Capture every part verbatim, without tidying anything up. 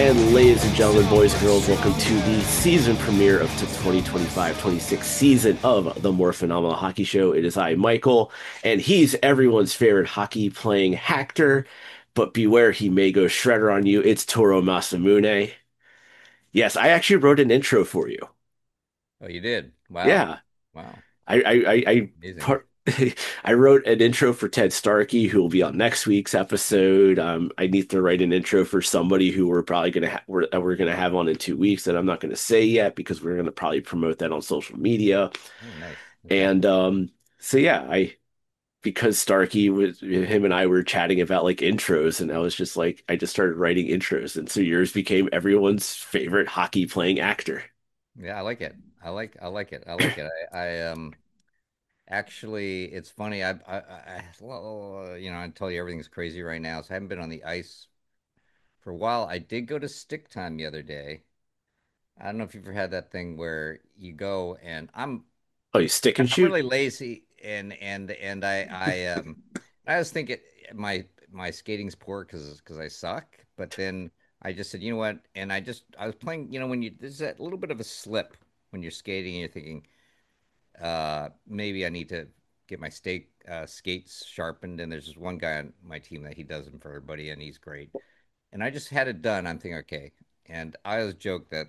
And ladies and gentlemen, boys and girls, welcome to the season premiere of the twenty twenty-five twenty-six season of the More Phenomenal Hockey Show. It is I, Michael, and he's everyone's favorite hockey playing actor, but beware, he may go shredder on you. It's Toro Masamune. Yes, I actually wrote an intro for you. Oh, you did? Wow. Yeah, Wow. I I I, I Amazing. part. I wrote an intro for Ted Starkey, who will be on next week's episode. Um, I need to write an intro for somebody who we're probably gonna ha we're, that we're gonna have on in two weeks that I'm not gonna say yet because we're gonna probably promote that on social media. Oh, nice. Okay. And um, so yeah, I because Starkey was him and I were chatting about like intros, and I was just like, I just started writing intros, and so yours became everyone's favorite hockey playing actor. Yeah, I like it. I like I like it. I like it. I, I um actually it's funny. I I, I well, you know, I tell you everything's crazy right now. So I haven't been on the ice for a while. I did go to stick time the other day. I don't know if you've ever had that thing where you go and I'm Oh, you stick and I'm shoot? really lazy and and and I I um I was thinking my my skating's poor because because I suck, but then I just said, you know what? And I just I was playing, you know, when you there's that little bit of a slip when you're skating and you're thinking, uh, maybe I need to get my stake uh, skates sharpened. And there's just one guy on my team that he does them for everybody, and he's great. And I just had it done. I'm thinking, okay. And I always joke that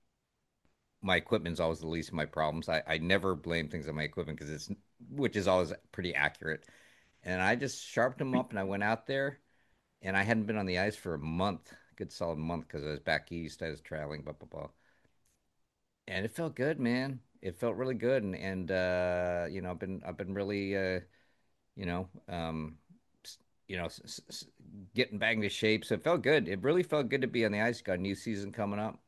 my equipment's always the least of my problems. I, I never blame things on my equipment because it's, which is always pretty accurate. And I just sharpened them up and I went out there and I hadn't been on the ice for a month, good solid month because I was back east. I was traveling, blah, blah, blah. And it felt good, man. It felt really good. And, and, uh, you know, I've been, I've been really, uh, you know, um, you know, s s getting back into shape. So it felt good. It really felt good to be on the ice. Got a new season coming up.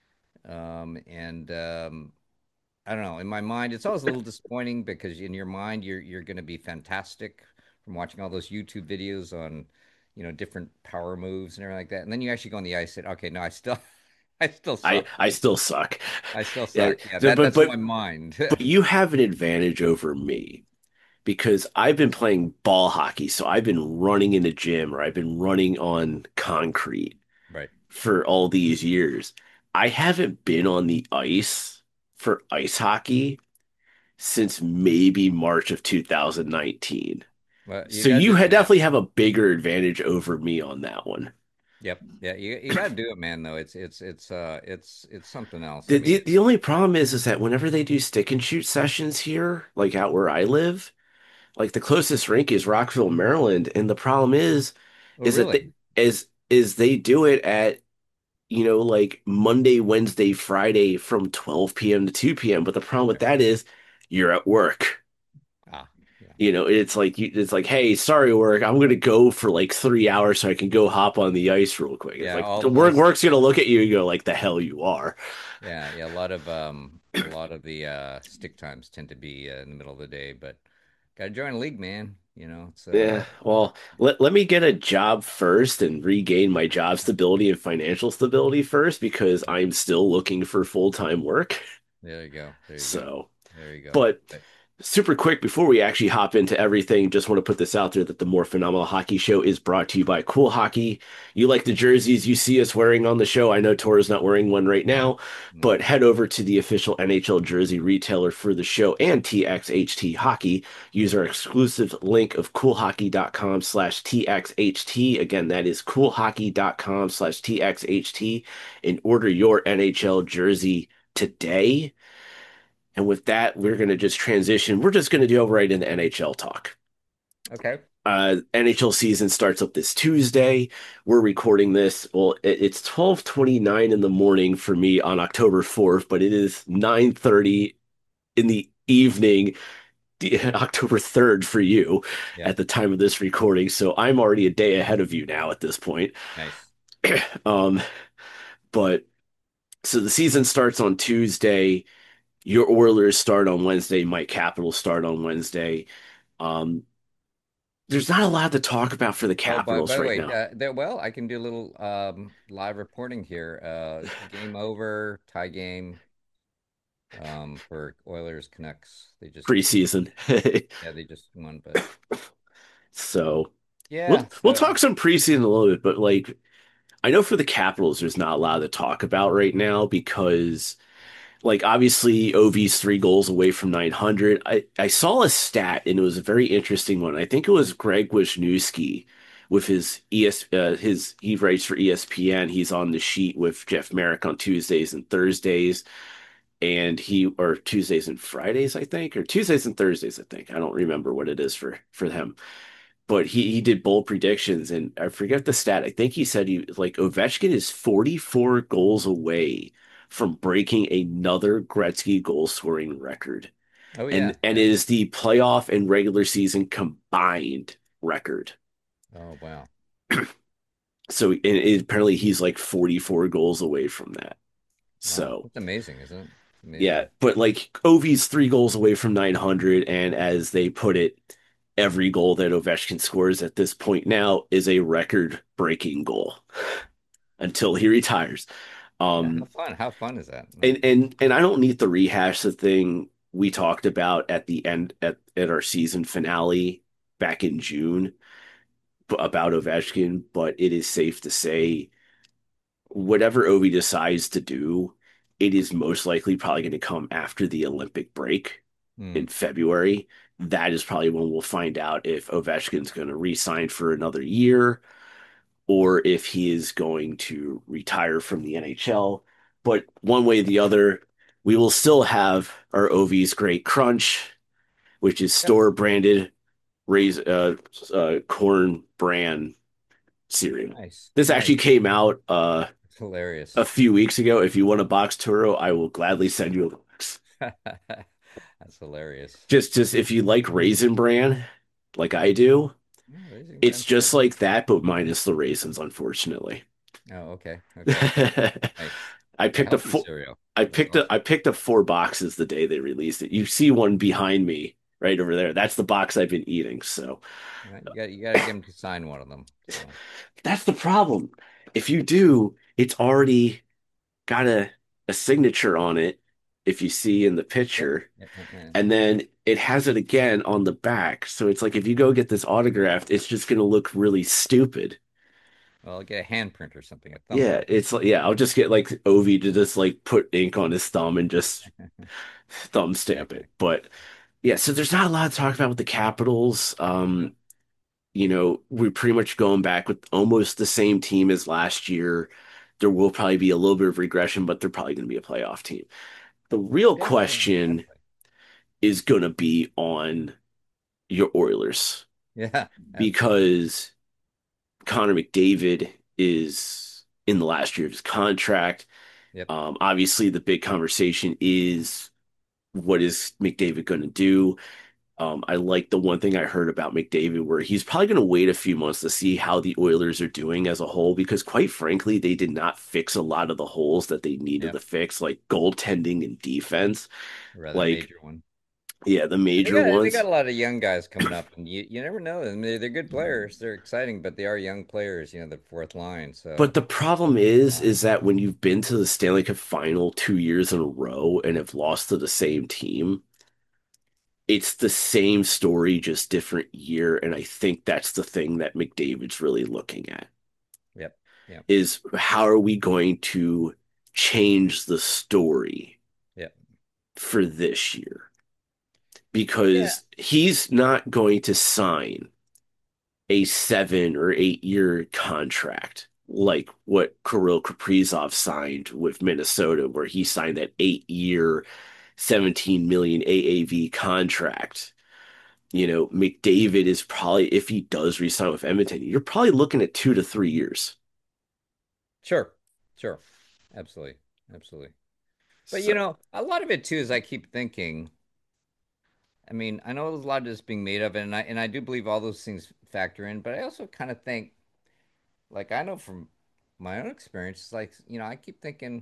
Um, and, um, I don't know. In my mind, it's always a little disappointing because in your mind, you're you're going to be fantastic from watching all those YouTube videos on, you know, different power moves and everything like that. And then you actually go on the ice and say, okay, no, I still, I still I suck. I still suck. I still Yeah, suck. Yeah, so- that but that's in my but mind. but you have an advantage over me because I've been playing ball hockey, so I've been running in the gym or I've been running on concrete Right. for all these years. I haven't been on the ice for ice hockey since maybe March of two thousand nineteen. Well, you So got to you do it, had man. definitely have a bigger advantage over me on that one. Yep. Yeah, you you got to do it, man, though. It's it's it's uh it's it's something else. I The, mean, the the only problem is is that whenever they do stick and shoot sessions here, like out where I live, like the closest rink is Rockville, Maryland, and the problem is oh, is that really? they, is is they do it at you know like Monday, Wednesday, Friday from twelve p m to two p m. But the problem with Right. that is you're at work. Ah, yeah. You know, it's like you, it's like, hey, sorry, work. I'm gonna go for like three hours so I can go hop on the ice real quick. It's Yeah, like the all work those work's gonna look at you and go like, the hell you are. yeah, yeah, a lot of um a lot of the uh stick times tend to be uh, in the middle of the day, but gotta join a league, man. You know, it's uh Yeah, well, let let me get a job first and regain my job stability and financial stability first because I'm still looking for full-time work. there you go. There you go. So, There you go. but But super quick before we actually hop into everything, just want to put this out there that the More Phenomenal Hockey Show is brought to you by Cool Hockey. You like the jerseys you see us wearing on the show. I know Toro's not wearing one right no, now, no. but head over to the official N H L jersey retailer for the show and T X H T Hockey. Use our exclusive link of coolhockey.com slash TXHT. Again, that is coolhockey.com slash TXHT and order your N H L jersey today. And with that, we're going to just transition. We're just going to go right into N H L talk. Okay. Uh, N H L season starts up this Tuesday. We're recording this. Well, it, it's twelve twenty-nine in the morning for me on October fourth, but it is nine thirty in the evening, the, October third for you Yeah. at the time of this recording. So I'm already a day ahead of you now at this point. Nice. Um, but so the season starts on Tuesday. Your Oilers start on Wednesday. My Capitals start on Wednesday. Um, there's not a lot to talk about for the Oh, by by Capitals the right way, now. uh there well, I can do a little um live reporting here. Uh game over, tie game um for Oilers Canucks. They just Preseason. yeah, they just won, but So we'll yeah, we'll so talk some preseason a little bit, but like I know for the Capitals, there's not a lot to talk about right now because, like, obviously, Ovi's three goals away from nine hundred. I, I saw a stat, and it was a very interesting one. I think it was Greg Wisniewski with his E S, uh, his he writes for E S P N. He's on the sheet with Jeff Merrick on Tuesdays and Thursdays, and he or Tuesdays and Fridays, I think, or Tuesdays and Thursdays, I think. I don't remember what it is for for them, but he he did bold predictions, and I forget the stat. I think he said he like Ovechkin is forty-four goals away from breaking another Gretzky goal scoring record, Oh and yeah, and yeah. it is the playoff and regular season combined record. Oh wow. So and it, apparently he's like forty-four goals away from that. Wow. So That's amazing, isn't it? yeah, Amazing. but like Ovi's three goals away from nine hundred, and as they put it, every goal that Ovechkin scores at this point now is a record-breaking goal until he retires. Yeah, how Um, fun. How fun is that? and and and I don't need to rehash the thing we talked about at the end at at our season finale back in June about Ovechkin, but it is safe to say whatever Ovi decides to do, it is most likely probably going to come after the Olympic break Hmm. in February. That is probably when we'll find out if Ovechkin's going to re-sign for another year or if he is going to retire from the N H L. But one way or the other, we will still have our Ovi's Great Crunch, which is Yep. store branded raise uh, uh, corn bran cereal. Nice. This actually Nice. came out uh, It's hilarious. a few weeks ago. If you want a box, Turo, I will gladly send you a box. That's hilarious. Just, just if you like Raisin Bran, like I do, Yeah, Raising it's Brand's just good. like that, but minus the raisins, unfortunately. Oh, okay. Okay. I Nice. A picked up healthy four. cereal. I That's picked up. I awesome. picked up four boxes the day they released it. You see one behind me, right over there. That's the box I've been eating. So Yeah, you got you got to get him to sign one of them. So that's the problem. If you do, it's already got a a signature on it. If you see in the yep. picture, Yep. Yep. Yep. and then it has it again on the back. So it's like if you go get this autographed, it's just going to look really stupid. Well, get a handprint or something, a Yeah, thumbprint. it's like yeah, I'll just get like Ovi to just like put ink on his thumb and just thumb stamp it. Exactly. But yeah, so there's not a lot to talk about with the Capitals. Yeah. Um, you know, we're pretty much going back with almost the same team as last year. There will probably be a little bit of regression, but they're probably going to be a playoff team. The real Yeah. Yeah. question Exactly. is going to be on your Oilers Yeah. Absolutely. because Connor McDavid is in the last year of his contract. Yep. Um, obviously, the big conversation is what is McDavid going to do? Um, I like the one thing I heard about McDavid where he's probably going to wait a few months to see how the Oilers are doing as a whole because, quite frankly, they did not fix a lot of the holes that they needed Yep. to fix, like goaltending and defense. A rather Like, major one. yeah, the And they major got they ones. got a lot of young guys coming up, and you you never know. I mean, they're, they're good players. They're exciting, but they are young players. You know, the fourth line. But So the problem is, um, is that when you've been to the Stanley Cup final two years in a row and have lost to the same team, it's the same story, just different year. And I think that's the thing that McDavid's really looking at yep. Yep. is how are we going to change the story Yep. for this year? Yeah. Because he's not going to sign a seven or eight year contract like what Kirill Kaprizov signed with Minnesota, where he signed that eight year, seventeen million A A V contract. You know, McDavid is probably, if he does resign with Edmonton, you're probably looking at two to three years. Sure. Sure. Absolutely. Absolutely. But you So, know, a lot of it too is I keep thinking. I mean, I know there's a lot of this being made of it, and I and I do believe all those things factor in. But I also kind of think, like I know from my own experience, it's like you know, I keep thinking,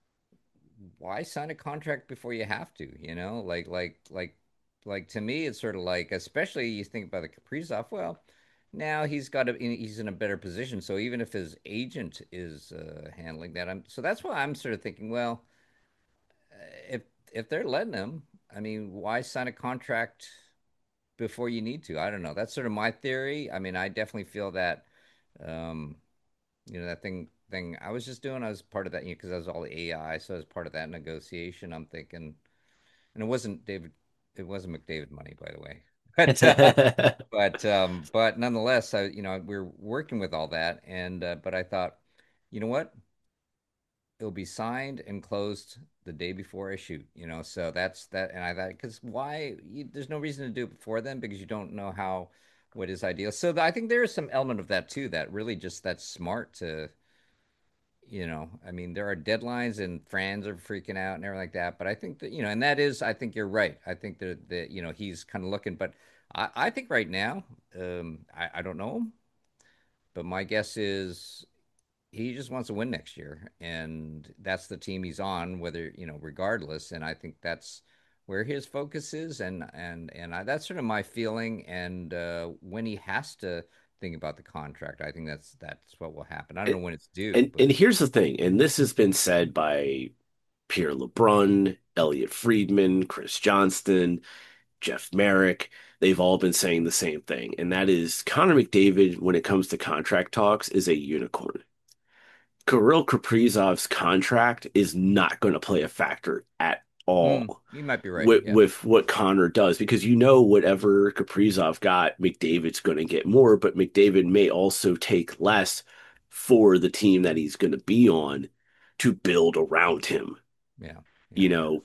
why sign a contract before you have to? You know, like like like like to me, it's sort of like, especially you think about the Kaprizov. Well, now he's got a he's in a better position. So even if his agent is uh, handling that, I'm so that's why I'm sort of thinking, well, if if they're letting him, I mean, why sign a contract before you need to? I don't know. That's sort of my theory. I mean, I definitely feel that, um, you know, that thing. thing I was just doing. I was part of that, you know, because I was all A I, so as part of that negotiation, I'm thinking, and it wasn't David, it wasn't McDavid money, by the way, but uh, but um, but nonetheless, I, you know, we are working with all that, and uh, but I thought, you know what? It'll be signed and closed the day before I shoot, you know. So that's that, and I thought, because why? You, there's no reason to do it before then because you don't know how what is ideal. So I think there is some element of that too. That really just that's smart to, you know. I mean, there are deadlines and fans are freaking out and everything like that. But I think that you know, and that is, I think you're right. I think that that you know he's kind of looking, but I, I think right now, um, I, I don't know him, but my guess is he just wants to win next year, and that's the team he's on, whether you know, regardless. And I think that's where his focus is, and and and I, that's sort of my feeling. And uh, when he has to think about the contract, I think that's that's what will happen. I don't And, know when it's due, and but and here's the thing, and this has been said by Pierre LeBrun, Elliot Friedman, Chris Johnston, Jeff Merrick. They've all been saying the same thing, and that is Connor McDavid, when it comes to contract talks, is a unicorn. Kirill Kaprizov's contract is not going to play a factor at mm, all you might be right. with Yeah, with what Connor does because you know whatever Kaprizov got, McDavid's going to get more, but McDavid may also take less for the team that he's going to be on to build around him. yeah, You yeah, know,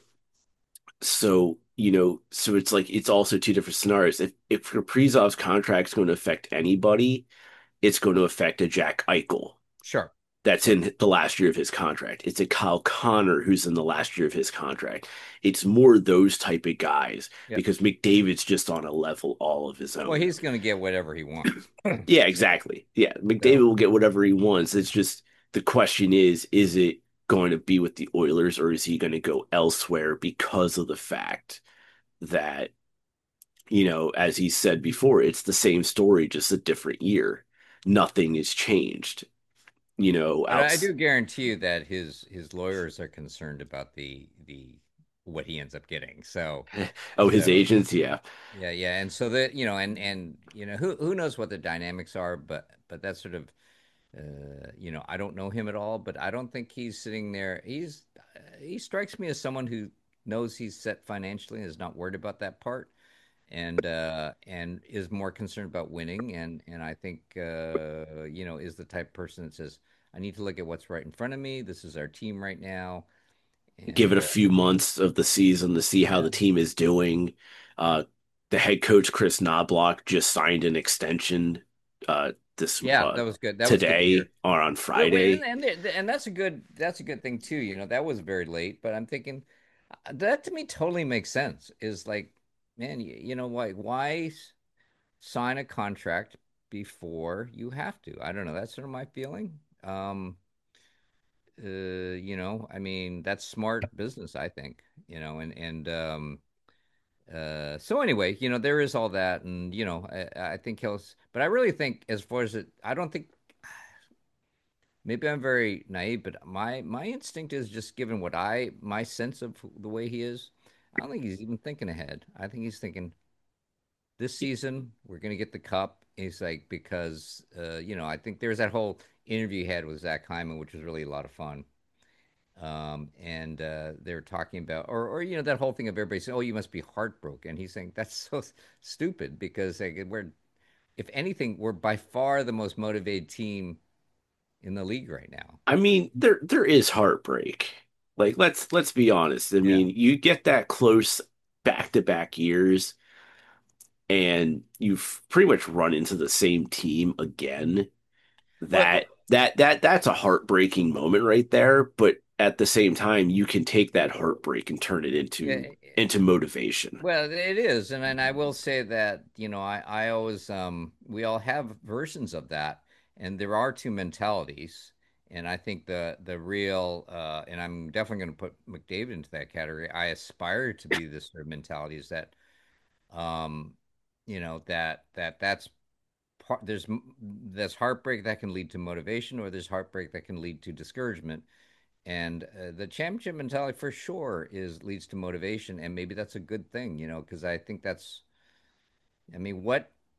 so you know, so it's like it's also two different scenarios. If if Kaprizov's contract is going to affect anybody, it's going to affect a Jack Eichel sure, that's sure. in the last year of his contract. It's a Kyle Connor who's in the last year of his contract. It's more those type of guys Yeah. because McDavid's just on a level all of his Well, own. he's going to get whatever he wants. Yeah, You know, exactly. Yeah, McDavid so will get whatever he wants. It's just the question is, is it going to be with the Oilers or is he going to go elsewhere because of the fact that, you know, as he said before, it's the same story, just a different year. Nothing has changed, you know, but I outs do guarantee you that his his lawyers are concerned about the the what he ends up getting. So oh, his so agents, yeah. yeah, yeah, and so that you know, and and you know, who who knows what the dynamics are, but but that's sort of uh, you know, I don't know him at all, but I don't think he's sitting there. He's uh, he strikes me as someone who knows he's set financially and is not worried about that part, and uh, and is more concerned about winning, and and I think uh, you know, is the type of person that says, I need to look at what's right in front of me. This is our team right now, Give it and a uh, few months of the season to see how yeah. the team is doing. Uh, the head coach Chris Knobloch just signed an extension uh, this Yeah, uh, that was good. That was good to today hear. or on Well, we- and Friday. and and that's a good that's a good thing too. You know, that was very late, but I'm thinking uh, that to me totally makes sense. Is like, man, you, you know, why why s- sign a contract before you have to? I don't know. That's sort of my feeling. Um, uh, you know, I mean, that's smart business, I think. You know, and and um, uh, so anyway, you know, there is all that, and you know, I, I think he'll. s- But I really think, as far as it, I don't think. Maybe I'm very naive, but my my instinct is just given what I my sense of the way he is. I don't think he's even thinking ahead. I think he's thinking this season we're going to get the cup. He's like because uh, you know I think there's that whole interview he had with Zach Hyman, which was really a lot of fun. Um, and uh, they were talking about, or or you know that whole thing of everybody saying, "Oh, you must be heartbroken." He's saying that's so stupid because like, we're if anything we're by far the most motivated team in the league right now. I mean, there there is heartbreak. Like let's let's be honest. I Yeah. mean, you get that close back to back years, and you've pretty much run into the same team again. Well, That that that that's a heartbreaking moment right there. But at the same time, you can take that heartbreak and turn it into yeah, into motivation. well, it is, and and I will say that you know I I always um we all have versions of that, and there are two mentalities, and I think the the real uh and I'm definitely going to put McDavid into that category. I aspire to be this sort of mentality is that um you know that that that's part there's there's heartbreak that can lead to motivation, or there's heartbreak that can lead to discouragement. And uh, the championship mentality for sure is leads to motivation, and maybe that's a good thing, you know, because I think that's, I mean, what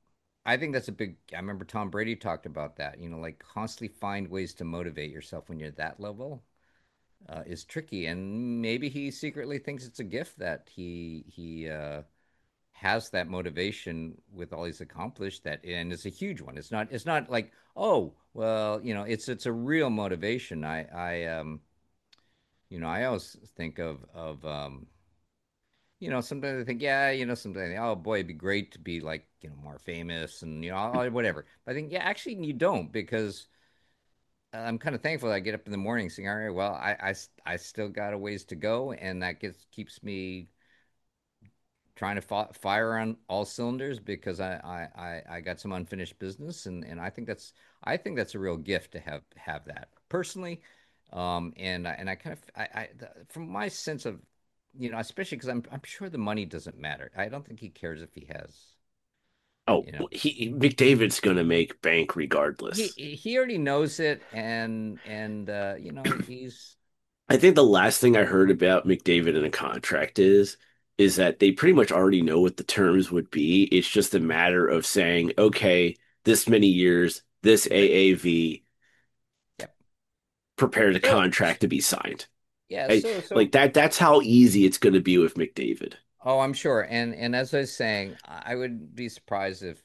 I think that's a big. I remember Tom Brady talked about that. You know, like constantly find ways to motivate yourself when you're at that level uh, is tricky, and maybe he secretly thinks it's a gift that he he uh, has that motivation with all he's accomplished. That and it's a huge one. It's not. It's not like oh well, you know, it's it's a real motivation. I I um you know I always think of of um you know, sometimes I think, yeah, you know, sometimes I think, oh boy, it'd be great to be like, you know, more famous and, you know, all- whatever. But I think, yeah, actually, you don't because I'm kind of thankful that I get up in the morning saying, all right, well, I, I, s- I still got a ways to go. And that gets, keeps me trying to fi fire on all cylinders because I, I, I, I got some unfinished business. And, and I think that's, I think that's a real gift to have, have that personally. Um, and, I- and I kind of, I, I, the, from my sense of, you know, especially because I'm I'm sure the money doesn't matter. I don't think he cares if he has, Oh, you know. he McDavid's gonna make bank He regardless. he already knows it and and uh, you know, he's I think the last thing I heard about McDavid in a contract is is that they pretty much already know what the terms would be. It's just a matter of saying, okay, this many years, this right. A A V, Yep. prepare the So contract to be signed. yeah, I, so so like that that's how easy it's going to be with McDavid. oh, I'm sure. And and as I was saying, I would be surprised if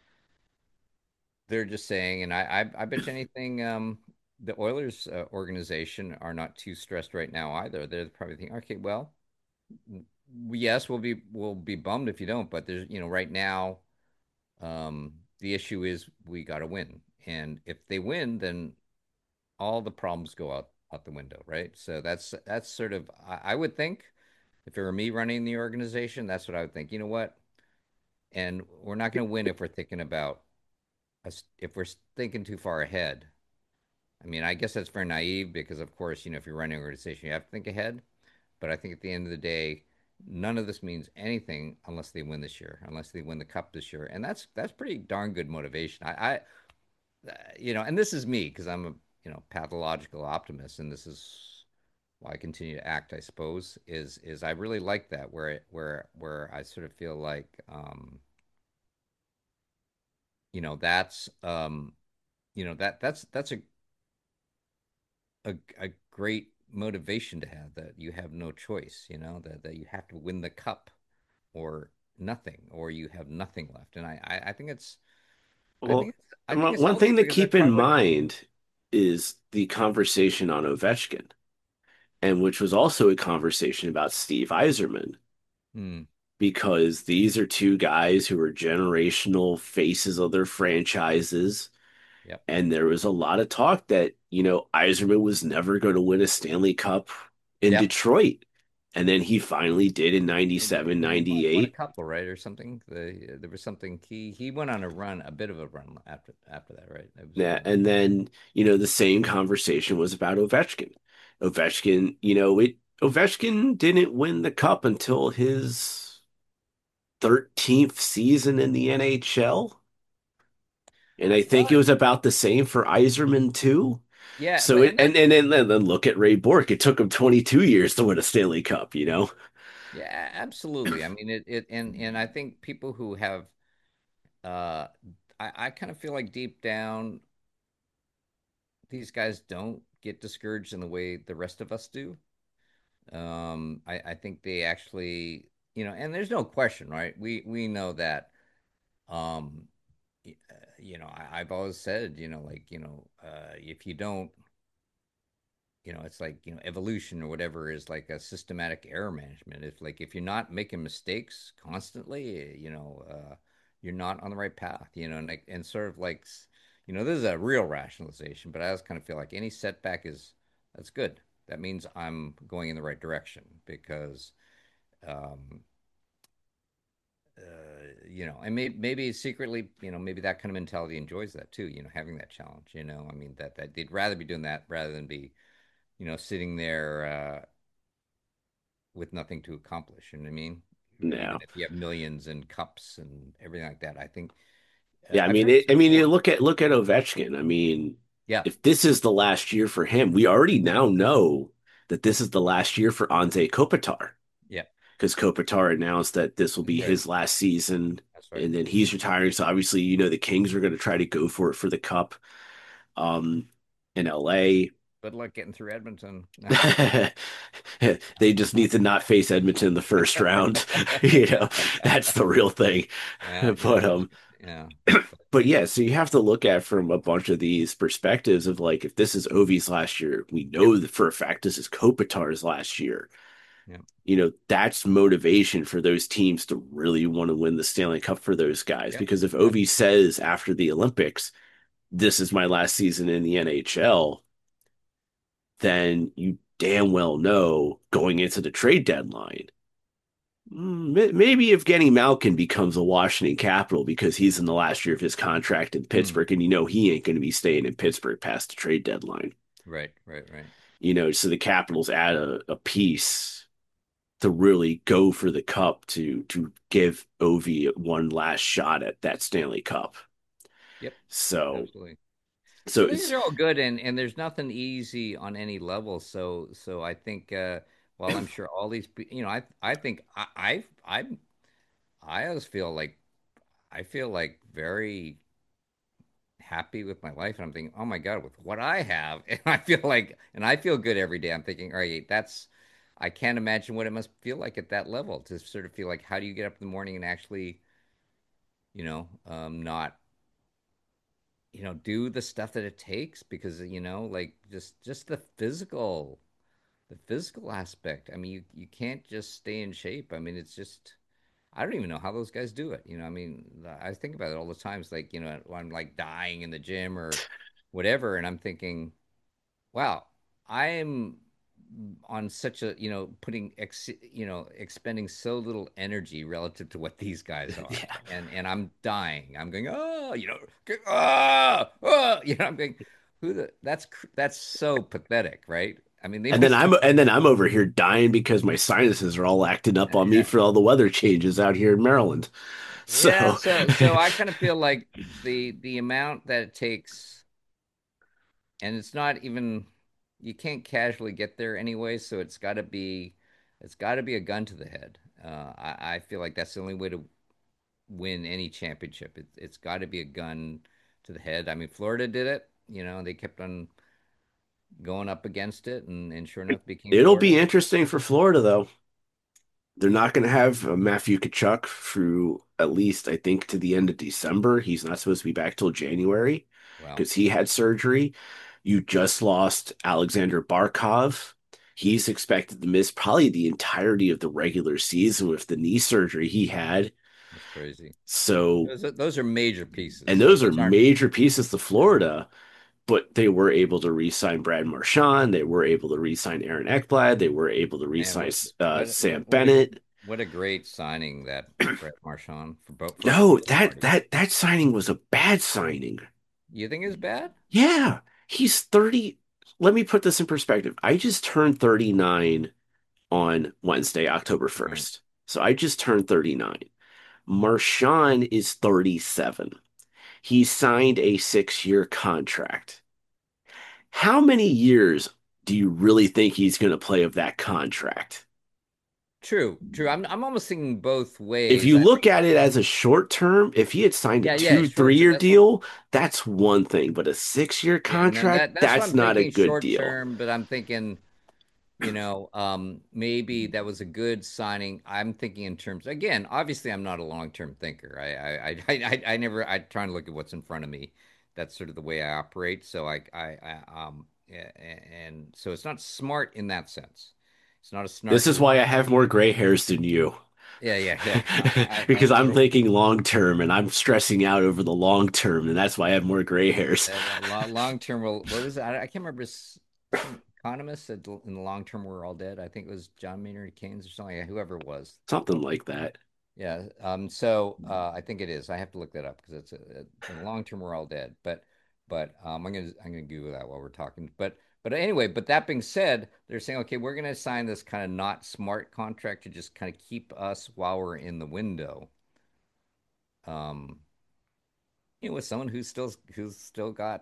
they're just saying, and I I, I bet you anything um the Oilers uh, organization are not too stressed right now either. They're probably thinking, okay, well, yes, we'll be we'll be bummed if you don't, but there's you know right now Um, the issue is we got to win, and if they win, then all the problems go out out the window, right? So that's that's sort of I, I would think if it were me running the organization, that's what I would think. You know what? And we're not going to win if we're thinking about us if we're thinking too far ahead. I mean, I guess that's very naive because, of course, you know, if you're running an organization, you have to think ahead. But I think at the end of the day, none of this means anything unless they win this year, unless they win the cup this year, and that's that's pretty darn good motivation. I, I you know, and this is me because I'm a you know pathological optimist, and this is why I continue to act. I suppose is is I really like that where it, where where I sort of feel like um, you know that's um, you know that that's that's a, a a great motivation to have that you have no choice. You know that that you have to win the cup or nothing, or you have nothing left. And I I, I think it's I think Well, it's I think one it's one healthy thing to because that's keep in probably what mind is the conversation on Ovechkin, and which was also a conversation about Steve Yzerman, hmm, because these are two guys who are generational faces of their franchises. yep. And there was a lot of talk that, you know, Yzerman was never going to win a Stanley Cup in Yep. Detroit. And then he finally did in He did. ninety-seven, He won, won a ninety-eight. couple, right, or something. The there was something he he went on a run, a bit of a run after after that, right? It was Yeah, uh, and then, you know, the same conversation was about Ovechkin. Ovechkin, you know, it Ovechkin didn't win the cup until his thirteenth season in the N H L. And I think well, it was about the same for Yzerman too. yeah, So but it and and that's and, and then look at Ray Bork. It took him twenty-two years to win a Stanley Cup, you know? yeah, absolutely. I mean, it it and and I think people who have uh, I I kind of feel like deep down these guys don't get discouraged in the way the rest of us do. Um, I I think they actually, you know, and there's no question, right? We we know that. Um, y- uh, you know, I, I've always said, you know, like, you know, uh, if you don't, you know, it's like, you know, evolution or whatever is like a systematic error management. If like if you're not making mistakes constantly, you know, uh, you're not on the right path, you know, and like and sort of like, you know, this is a real rationalization, but I just kind of feel like any setback is that's good. That means I'm going in the right direction because um uh, you know, and maybe maybe secretly, you know, maybe that kind of mentality enjoys that too, you know, having that challenge, you know. I mean, that that they'd rather be doing that rather than be, you know, sitting there uh with nothing to accomplish. You know what I mean? Even No. if you have millions and cups and everything like that. I think uh, Yeah, I I've mean heard this it, I mean you before. look at look at Ovechkin. I mean, Yeah, if this is the last year for him, we already now know that this is the last year for Anze Kopitar yeah, because Kopitar announced that this will that's be right. his last season That's Right. and then he's retiring. So obviously, you know, the Kings are going to try to go for it for the cup um, in L A. Good luck getting through Edmonton. They just need to not face Edmonton in the first round. You know, that's the real thing. Yeah, yeah, But that's um, yeah. but yeah, so you have to look at from a bunch of these perspectives of like if this is Ovi's last year, we Yep. know that for a fact this is Kopitar's last year. Yep. You know, that's motivation for those teams to really want to win the Stanley Cup for those guys. Yep. Because if Ab- Ovi says after the Olympics, this is my last season in the N H L, then you damn well know going into the trade deadline. mm, Maybe if Genny Malkin becomes a Washington Capital because he's in the last year of his contract in mm. Pittsburgh, and you know he ain't going to be staying in Pittsburgh past the trade deadline. Right. Right. Right. You know, so the Capitals add a, a piece to really go for the cup to to give Ovi one last shot at that Stanley Cup. Yep. So Absolutely. so So these it's are all good, and and there's nothing easy on any level. So so I think uh, while I'm sure all these, pe- you know, I I think I I I I always feel like I feel like very happy with my life, and I'm thinking, oh my God, with what I have, and I feel like, and I feel good every day. I'm thinking, all right, that's I can't imagine what it must feel like at that level to sort of feel like how do you get up in the morning and actually, you know, um, not you know do the stuff that it takes because you know like just just the physical the physical aspect. I mean, you you can't just stay in shape. I mean, it's just I don't even know how those guys do it. You know, I mean, I think about it all the time. It's like, you know, when I'm like dying in the gym or whatever, and I'm thinking, wow, I'm on such a, you know, putting ex, you know, expending so little energy relative to what these guys are. yeah. And and I'm dying. I'm going, oh, you know, oh, oh, you know, I'm going, who the that's cr- that's so pathetic, right? I mean, they And then must I'm and then I'm over here dying because my sinuses are all acting up on me yeah. for all the weather changes out here in Maryland. Yeah, So so so I kind of feel like the the amount that it takes, and it's not even you can't casually get there anyway, so it's got to be it's got to be a gun to the head. Uh, I, I feel like that's the only way to win any championship. It, it's got to be a gun to the head. I mean, Florida did it. You know, they kept on going up against it, and, and sure enough, became it'll Florida. be interesting for Florida though. They're not going to have uh, Matthew Kachuk through at least I think to the end of December. He's not supposed to be back till January Well, because he had surgery. You just lost Alexander Barkov. He's expected to miss probably the entirety of the regular season with the knee surgery he had. that's crazy. So, Those are, those are major pieces. and So those are those aren't. major pieces to Yeah. Florida, but they were able to re-sign Brad Marchand. They were able to re-sign Aaron Ekblad. They were able to Man, re-sign what uh, what Sam what a Bennett. what a great signing that Brett Marchand for both for No, both that parties. that that signing was a bad signing. You think it's bad? Yeah, he's thirty. Let me put this in perspective. I just turned thirty-nine on Wednesday, October Right. first. So I just turned thirty-nine. Marchand is thirty-seven. He signed a six-year contract. How many years do you really think he's going to play of that contract? True, true. I'm I'm almost thinking both If ways. you I look think at it as a short term, if he had signed a yeah, yeah, two, short three term. year That's what deal, that's one thing. But a six year yeah, and then contract, that that's what that's I'm not a thinking good short deal. term, but I'm thinking, you know, um, maybe that was a good signing. I'm thinking in terms again, obviously I'm not a long-term thinker. I I I I, I never I try to look at what's in front of me. That's sort of the way I operate. So I I, I um yeah, and so it's not smart in that sense. It's not a This smart is move. why I have more gray hairs than you. Yeah, yeah, yeah. I, I, I Because I'm totally. thinking long term and I'm stressing out over the long term, and that's why I have more gray hairs. That, that long term will. What was it? I, I can't remember. s- Some economist said in the long term we're all dead. I think it was John Maynard Keynes or something. Yeah, whoever it was. Something like that. Yeah. Um. So uh, I think it is. I have to look that up because it's a, a, in the long term we're all dead. But but um, I'm gonna I'm gonna Google that while we're talking. But but anyway. But that being said, they're saying okay, we're gonna sign this kind of not smart contract to just kind of keep us while we're in the window. Um. You know, with someone who's still who's still got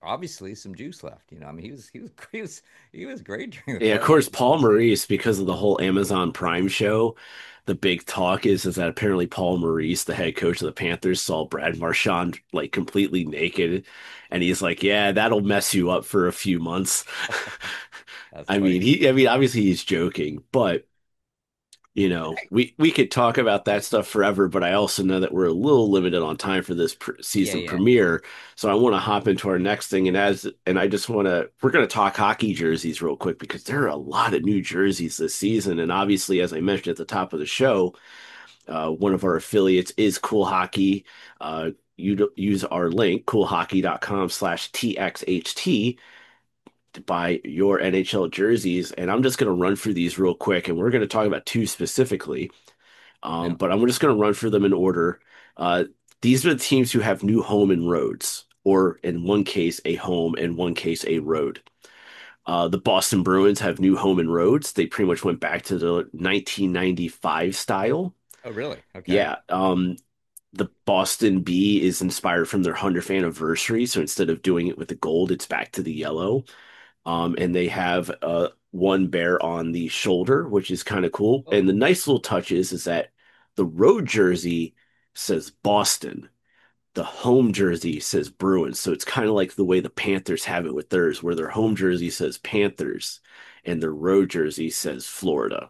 obviously some juice left. You know, I mean, he was he was he was he was great during the Yeah, of playoffs. course, I have Paul to say. Maurice, because of the whole Amazon Prime show, the big talk is is that apparently Paul Maurice, the head coach of the Panthers, saw Brad Marchand like completely naked, and he's like, "Yeah, that'll mess you up for a few months." That's I funny. mean, he, I mean, obviously he's joking, but you know, we we could talk about that stuff forever, but I also know that we're a little limited on time for this pr Yeah, season yeah. premiere. So I want to hop into our next thing, and as and I just want to we're going to talk hockey jerseys real quick because there are a lot of new jerseys this season, and obviously, as I mentioned at the top of the show, uh, one of our affiliates is Cool Hockey. Uh, you use our link coolhockey.com slash txht to buy your N H L jerseys, and I'm just going to run through these real quick, and we're going to talk about two specifically. Um, Yeah. but I'm just going to run through them in order. Uh, these are the teams who have new home and roads, or in one case, a home, in one case, a road. Uh, the Boston Bruins have new home and roads. They pretty much went back to the nineteen ninety-five style. Oh, really? Okay. Yeah. Um, the Boston B is inspired from their hundredth anniversary. So instead of doing it with the gold, it's back to the yellow. Um, and they have uh, one bear on the shoulder, which is kind of cool. Oh, And the nice little touch is, is that the road jersey says Boston. The home jersey says Bruins. So it's kind of like the way the Panthers have it with theirs, where their home jersey says Panthers and their road jersey says Florida.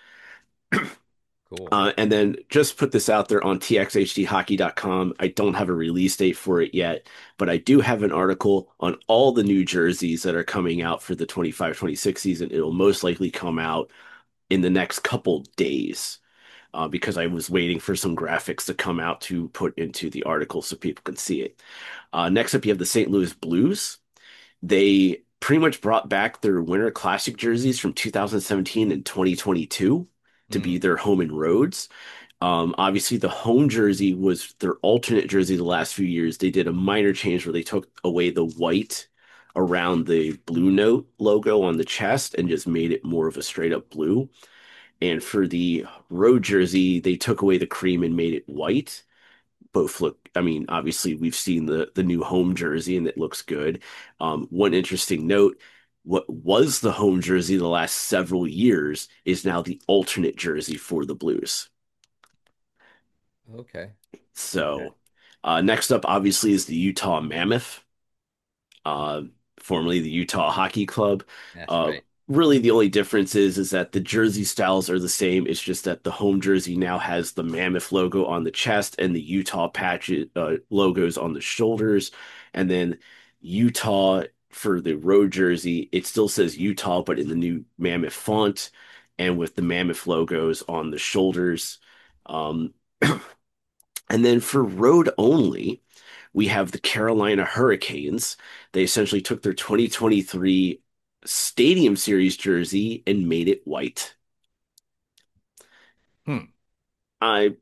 cool. Uh, and then just put this out there on t x h t hockey dot com. I don't have a release date for it yet, but I do have an article on all the new jerseys that are coming out for the twenty-five twenty-six season. It'll most likely come out in the next couple days uh, because I was waiting for some graphics to come out to put into the article so people can see it. Uh, next up, you have the Saint Louis Blues. They pretty much brought back their Winter Classic jerseys from two thousand seventeen and twenty twenty-two to Hmm. be their home and roads. Um, obviously, the home jersey was their alternate jersey the last few years. They did a minor change where they took away the white around the Blue Note logo on the chest and just made it more of a straight up blue. And for the road jersey, they took away the cream and made it white. Both look, I mean, obviously we've seen the the new home jersey and it looks good. Um, one interesting note, what was the home jersey the last several years is now the alternate jersey for the Blues. Okay. Okay. So, uh, next up, obviously, is the Utah Mammoth, uh, formerly the Utah Hockey Club. That's Uh, right. really, the only difference is is that the jersey styles are the same. It's just that the home jersey now has the Mammoth logo on the chest and the Utah patch uh, logos on the shoulders, and then Utah for the road jersey, it still says Utah, but in the new Mammoth font and with the Mammoth logos on the shoulders. Um, and then for road only, we have the Carolina Hurricanes. They essentially took their twenty twenty-three Stadium Series jersey and made it white. Hmm. I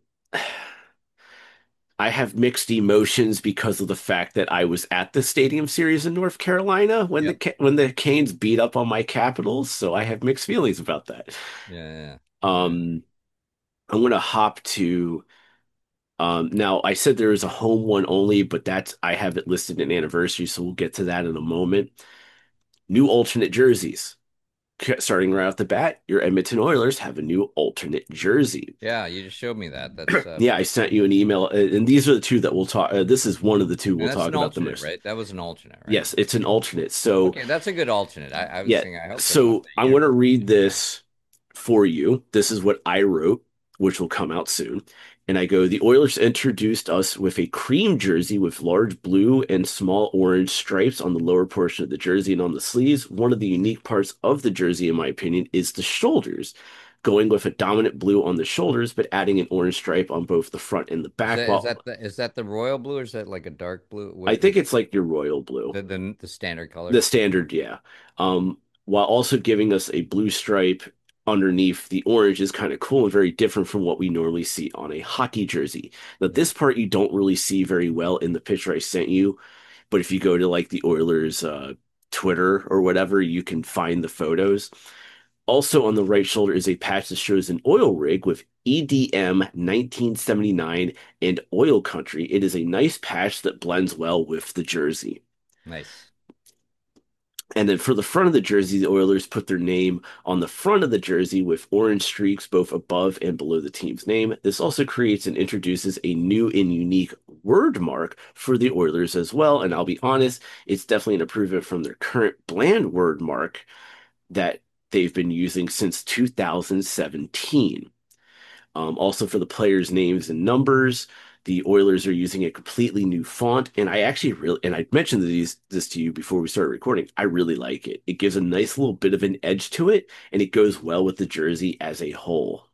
I have mixed emotions because of the fact that I was at the Stadium Series in North Carolina when Yep. the when the Canes beat up on my Capitals, so I have mixed feelings about that. Yeah. Yeah. Yeah. Um, I'm gonna hop to Um, now I said there is a home one only, but that's I have it listed in anniversary, so we'll get to that in a moment. New alternate jerseys. Starting right off the bat, your Edmonton Oilers have a new alternate jersey. Yeah, you just showed me that. That's uh Yeah, I sent you an email, uh, and these are the two that we'll talk. Uh, this is one of the two and we'll that's talk an about the alternate, most. right? That was an alternate, right? Yes, it's an alternate. So Okay, that's a good alternate. I, I was yeah. thinking I hope they're not So the I'm going to read uniform. this for you. This is what I wrote, which will come out soon. And I go, the Oilers introduced us with a cream jersey with large blue and small orange stripes on the lower portion of the jersey and on the sleeves. One of the unique parts of the jersey, in my opinion, is the shoulders. Going with a dominant blue on the shoulders, but adding an orange stripe on both the front and the Is back. that is While that the is that the royal blue or is that like a dark blue? I What think what it's like your royal blue. the the, the standard The color? standard, yeah. Um, while also giving us a blue stripe underneath the orange is kind of cool and very different from what we normally see on a hockey jersey. Now, Yeah. this part you don't really see very well in the picture I sent you, but if you go to like the Oilers uh, Twitter or whatever, you can find the photos. Also on the right shoulder is a patch that shows an oil rig with E D M nineteen seventy-nine and Oil Country. It is a nice patch that blends well with the jersey. Nice. And then for the front of the jersey, the Oilers put their name on the front of the jersey with orange streaks both above and below the team's name. This also creates and introduces a new and unique word mark for the Oilers as well. And I'll be honest, it's definitely an improvement from their current bland word mark that they've been using since two thousand seventeen. Um, also, for the players' names and numbers, the Oilers are using a completely new font, and I actually really, and I mentioned these this to you before we started recording. I really like it. It gives a nice little bit of an edge to it, and it goes well with the jersey as a whole.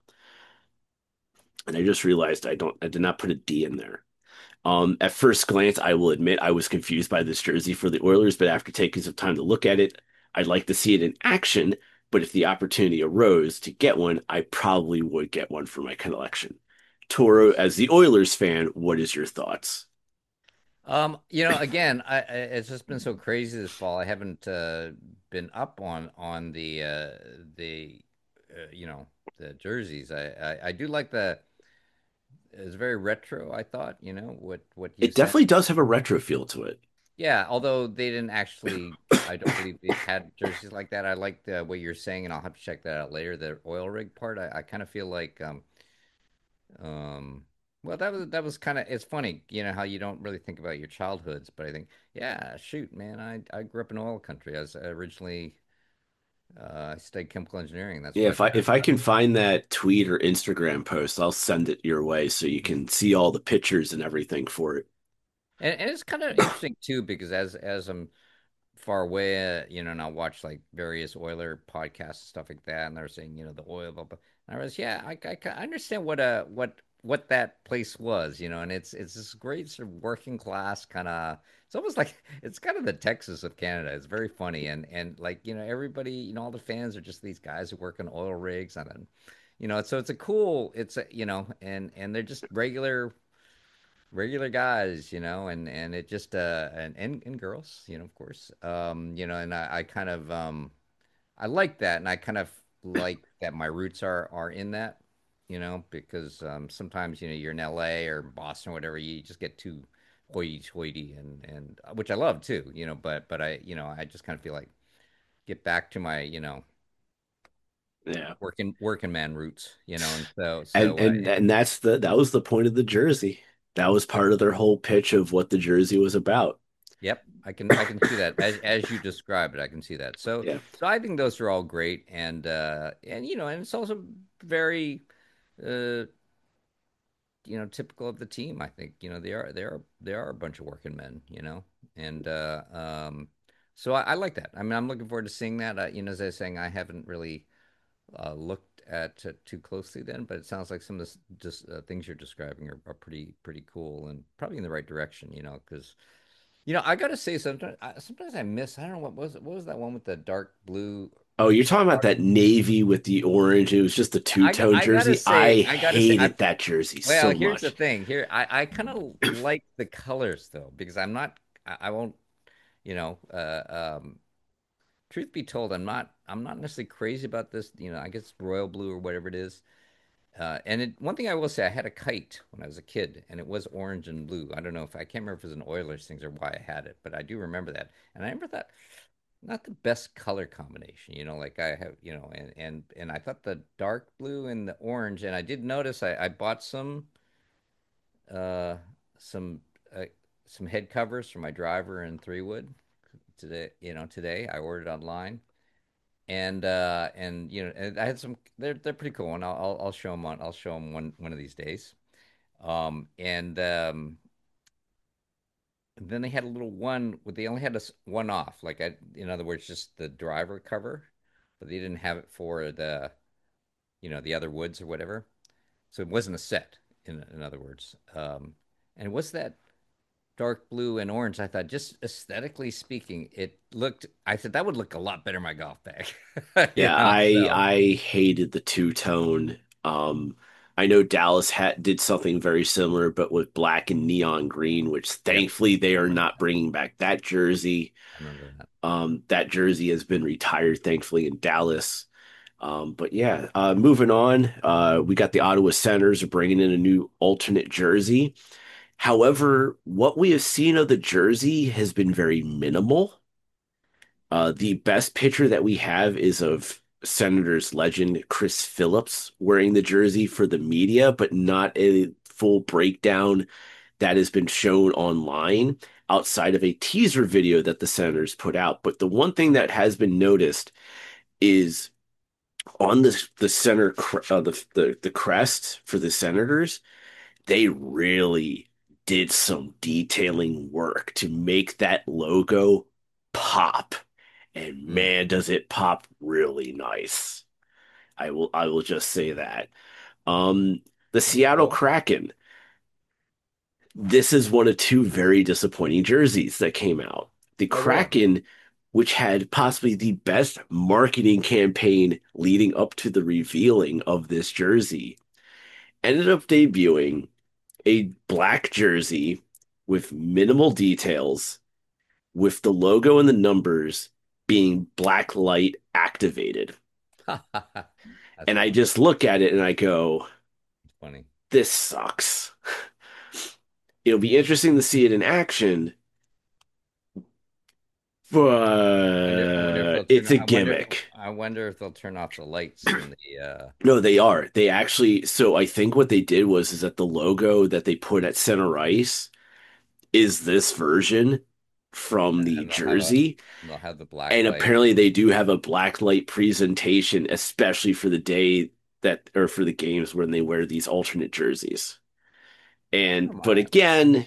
And I just realized I don't, I did not put a D in there. Um, at first glance, I will admit I was confused by this jersey for the Oilers, but after taking some time to look at it, I'd like to see it in action. But if the opportunity arose to get one, I probably would get one for my collection. Toro, as the Oilers fan, what is your thoughts? Um, you know, again, I, I it's just been so crazy this fall. I haven't uh, been up on on the uh, the uh, you know the jerseys. I, I I do like the it's very retro. I thought, you know, what what you It sent. definitely does have a retro feel to it. Yeah, although they didn't actually, I don't believe they had jerseys like that. I like the what you're saying, and I'll have to check that out later. The oil rig part, I, I kind of feel like um um. Well, that was that was kind of it's funny, you know, how you don't really think about your childhoods, but I think, yeah, shoot, man, I I grew up in oil country. I was originally uh, I studied chemical engineering. That's Yeah, where I if I kind of if I can find that tweet or Instagram post, I'll send it your way so you can see all the pictures and everything for it. and, and it's kind of interesting too because as as I'm far away, uh, you know, and I'll watch like various oiler podcasts and stuff like that, and they're saying, you know, the oil, blah, blah. And I was, yeah, I, I, I understand what uh what what that place was, you know, and it's it's this great sort of working class kind of. It's almost like it's kind of the Texas of Canada. It's very funny, and and like you know, everybody, you know, all the fans are just these guys who work on oil rigs, and then, you know, so it's a cool, it's a you know, and and they're just regular regular guys, you know, and and it just uh and and, and girls, you know, of course. Um, you know, and I, I kind of um I like that and I kind of like that my roots are are in that, you know, because um sometimes, you know, you're in L A or Boston or whatever, you just get too hoity-toity and and uh, which I love too, you know, but but I, you know, I just kind of feel like get back to my, you know, Yeah. working working man roots, you know, and so And so uh and and that's the that was the point of the jersey. That was part of their whole pitch of what the jersey was about. Yep, I can I can see that as as you describe it, I can see that. So Yeah. so I think those are all great and uh and you know, and it's also very uh you know, typical of the team. I think, you know, they are they are they are a bunch of working men, you know. And uh um so I, I like that. I mean, I'm looking forward to seeing that. Uh, you know, as I was saying, I haven't really uh looked at it too closely then, but it sounds like some of the just uh, things you're describing are, are pretty pretty cool and probably in the right direction, you know, because you know, I gotta say sometimes I, sometimes I miss. I don't know what was what was that one with the dark blue. Oh, you're talking about Dark, that navy with the orange. It was just a I got- two-tone I gotta jersey. I say I gotta say I hated that jersey well so here's the much. thing here I I kind of like the colors though because I'm not I, I won't you know uh um truth be told I'm not I'm not necessarily crazy about this you know I guess royal blue or whatever it is uh and it one thing I will say I had a kite when I was a kid and it was orange and blue I don't know if I can't remember if it was an Oilers thing or why I had it but I do remember that and I remember that not the best color combination, you know, like I have, you know, and and and I thought the dark blue and the orange, and I did notice I, I bought some uh some uh, some head covers for my driver in three wood today, you know, today I ordered online. And uh and you know, and I had some they're they're pretty cool and I'll I'll, I'll show them on I'll show them one one of these days. Um and um And then they had a little one, they only had us one off, like I, in other words, just the driver cover, but they didn't have it for the, you know, the other woods or whatever. So it wasn't a set, in in other words. Um, and it was that dark blue and orange. I thought, just aesthetically speaking, it looked. I said that would look a lot better in my golf bag, you Yeah, know. I So I hated the two-tone. Um, I know Dallas had did something very similar, but with black and neon green, which yep, thankfully they I are remember not that. bringing back that jersey. I remember that. Um, that jersey has been retired, thankfully, in Dallas. Um, but yeah, uh, moving on, uh, we got the Ottawa Senators are bringing in a new alternate jersey. However, what we have seen of the jersey has been very minimal. Uh, the best picture that we have is of Senators legend Chris Phillips wearing the jersey for the media, but not a full breakdown that has been shown online outside of a teaser video that the Senators put out. But the one thing that has been noticed is on the the center uh, the, the the crest for the Senators, they really did some detailing work to make that logo pop. And Mm. man, does it pop really nice. I will I will just say that. Um, the That's Seattle cool. Kraken. This is one of two very disappointing jerseys that came out. The Oh, really? Kraken, which had possibly the best marketing campaign leading up to the revealing of this jersey, ended up debuting a black jersey with minimal details, with the logo and the numbers being black light activated. That's And I funny. just look at it and I go, It's funny. this sucks. It'll be interesting to see it in action, Wonder, I wonder if but they'll turn. it's a I wonder. gimmick. I wonder if they'll turn off the lights in the. Uh, No, they are. They actually, so I think what they did was is that the logo that they put at center ice is this version from the and they'll have a. jersey. They'll have the black And light. apparently they do have a black light presentation, especially for the day that, or for the games when they wear these alternate jerseys. And, Come but on. again,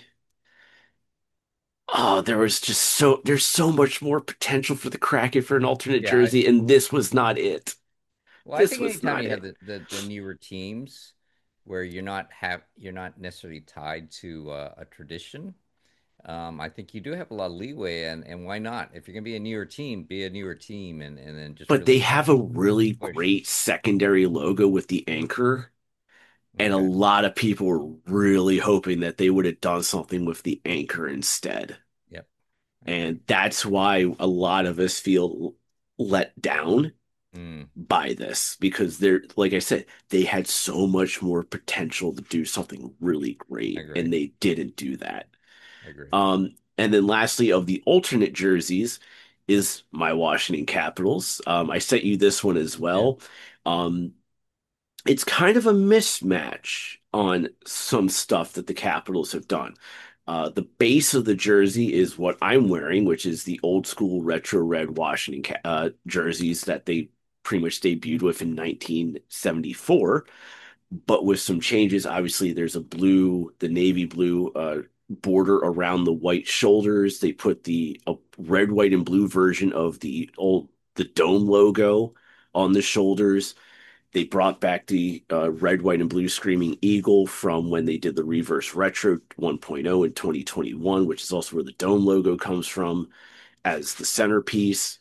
oh, there was just so, there's so much more potential for the Kraken for an alternate Yeah. jersey, and this was not it. Well, I This think was anytime not you have it. the, the, the newer teams where you're not have you're not necessarily tied to uh, a tradition, um, I think you do have a lot of leeway and and why not? If you're gonna be a newer team, be a newer team and and then just But they really have a really push. great secondary logo with the anchor. And a Okay. lot of people were really hoping that they would have done something with the anchor instead. Yep. I agree. And that's why a lot of us feel let down Mm, by this because they're, like I said, they had so much more potential to do something really I great, agree. and they didn't do that. I agree. Um, and then lastly, of the alternate jerseys is my Washington Capitals. Um, I sent you this one as Yeah. well. Um, it's kind of a mismatch on some stuff that the Capitals have done. Uh, the base of the jersey is what I'm wearing, which is the old school retro red Washington ca- uh, jerseys that they pretty much debuted with in nineteen seventy-four, but with some changes. Obviously, there's a blue, the navy blue uh, border around the white shoulders. They put the a red, white, and blue version of the old the dome logo on the shoulders. They brought back the uh, red, white, and blue Screaming Eagle from when they did the Reverse Retro 1.0 in twenty twenty-one, which is also where the Dome logo comes from as the centerpiece.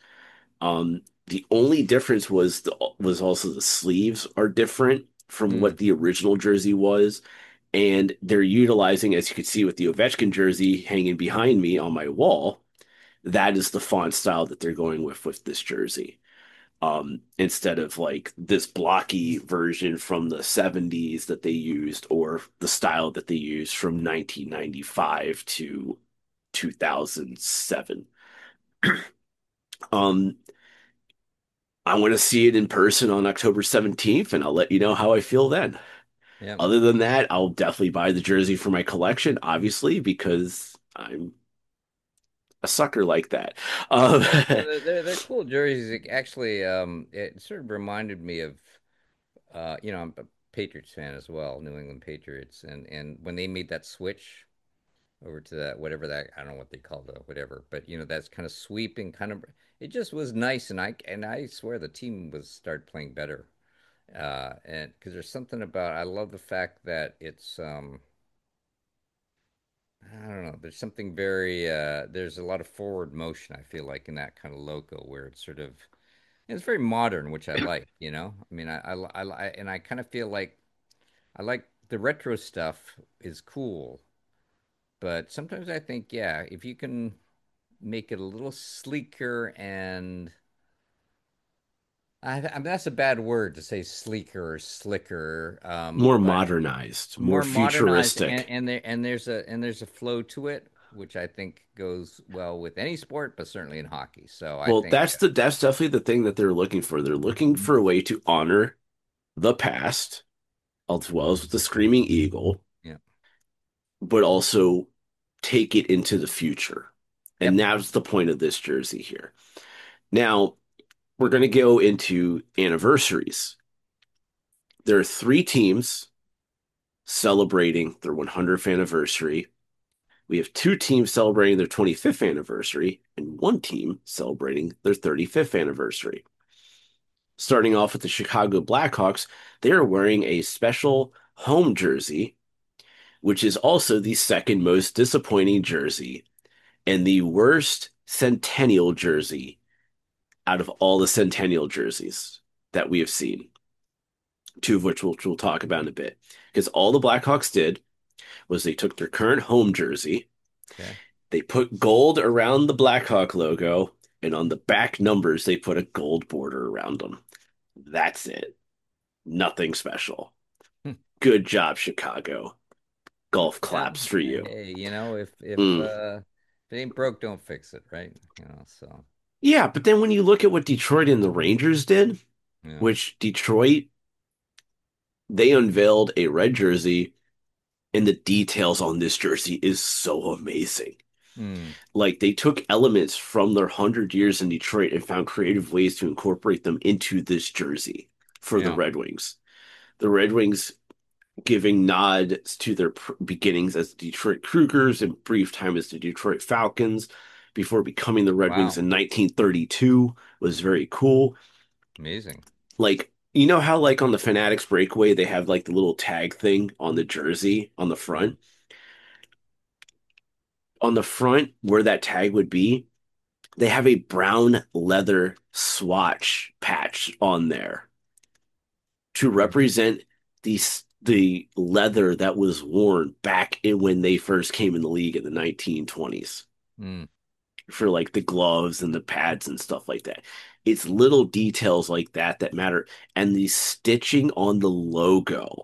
Um, the only difference was the was also the sleeves are different from Mm, what the original jersey was, and they're utilizing, as you can see with the Ovechkin jersey hanging behind me on my wall, that is the font style that they're going with with this jersey, um, instead of like this blocky version from the seventies that they used or the style that they used from nineteen ninety-five to two thousand seven. Um, I want to see it in person on October seventeenth, and I'll let you know how I feel then. yeah. Other than that, I'll definitely buy the jersey for my collection, obviously, because I'm a sucker like that. Um, Yeah, they're, they're they're cool jerseys. It actually, um, it sort of reminded me of, uh, you know, I'm a Patriots fan as well, New England Patriots, and and when they made that switch over to that whatever that I don't know what they called it, whatever, but you know that's kind of sweeping, kind of. It just was nice, and I and I swear the team was started playing better, uh, and because there's something about I love the fact that it's um. I don't know. There's something very uh there's a lot of forward motion I feel like in that kind of logo where it's sort of it's very modern, which I like, you know. I mean, I, I, I, I and I kind of feel like I like the retro stuff is cool, but sometimes I think, yeah, if you can make it a little sleeker and I, I mean, that's a bad word to say sleeker or slicker, um, more but modernized, more more modernized and futuristic. and there and there's a and there's a flow to it. which I think goes well with any sport, but certainly in hockey. So I Well, think, that's uh, the that's definitely the thing that they're looking for. They're looking for a way to honor the past as well as the Screaming Eagle, yeah, but also take it into the future. And yep, that's the point of this jersey here. Now, we're going to go into anniversaries. There are three teams celebrating their one hundredth anniversary. We have two teams celebrating their twenty-fifth anniversary and one team celebrating their thirty-fifth anniversary. Starting off with the Chicago Blackhawks, they are wearing a special home jersey, which is also the second most disappointing jersey and the worst centennial jersey out of all the centennial jerseys that we have seen, two of which we'll, we'll talk about in a bit. Because all the Blackhawks did was they took their current home jersey, okay, they put gold around the Blackhawk logo, and on the back numbers, they put a gold border around them. That's it. Nothing special. Hmm. Good job, Chicago. Golf Yeah. claps for you. Hey, you know, if if Mm. uh, if it ain't broke, don't fix it, right? You know, so Yeah, but then when you look at what Detroit and the Rangers did, yeah, which Detroit, they unveiled a red jersey, and the details on this jersey is so amazing. mm, Like they took elements from their one hundred years in Detroit and found creative ways to incorporate them into this jersey for the yeah, Red Wings. The Red Wings giving nods to their pr- beginnings as the Detroit Cougars and brief time as the Detroit Falcons before becoming the Red Wings wow, in nineteen thirty-two was very cool. amazing. Like, you know how like on the Fanatics breakaway they have like the little tag thing on the jersey on the Yeah, front? On the front where that tag would be, they have a brown leather swatch patch on there to mm, represent the the leather that was worn back in when they first came in the league in the nineteen twenties mm, for like the gloves and the pads and stuff like that. It's little details like that that matter. And the stitching on the logo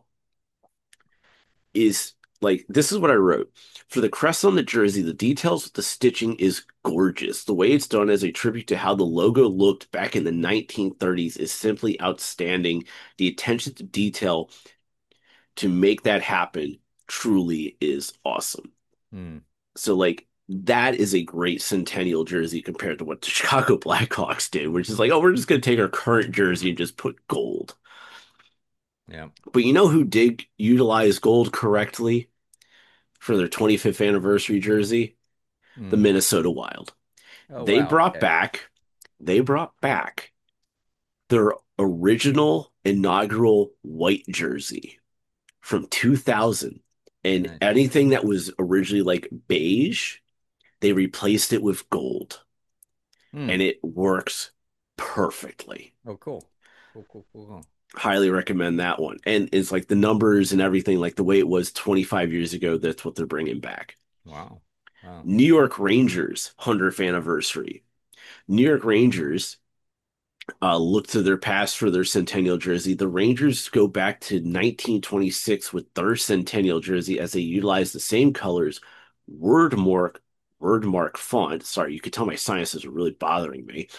is like this is what I wrote. For the crest on the jersey, the details with the stitching is gorgeous. The way it's done as a tribute to how the logo looked back in the nineteen thirties is simply outstanding. The attention to detail to make that happen truly is awesome. mm. So like that is a great centennial jersey compared to what the Chicago Blackhawks did, which is like, oh, we're just gonna take our current jersey and just put gold. Yeah. But you know who did utilize gold correctly for their twenty-fifth anniversary jersey? The Mm. Minnesota Wild. Oh They wow. brought Okay. back they brought back their original inaugural white jersey from two thousand, and Nice. anything that was originally like beige, they replaced it with gold, Mm. and it works perfectly. Oh, cool. Cool. Cool. Cool. Cool. Highly recommend that one. And it's like the numbers and everything, like the way it was twenty-five years ago, that's what they're bringing back. Wow. Wow. New York Rangers one hundredth anniversary. New York Rangers uh, look to their past for their centennial jersey. The Rangers go back to nineteen twenty-six with their centennial jersey as they utilize the same colors, wordmark, wordmark font. Sorry, you could tell my sinuses are really bothering me.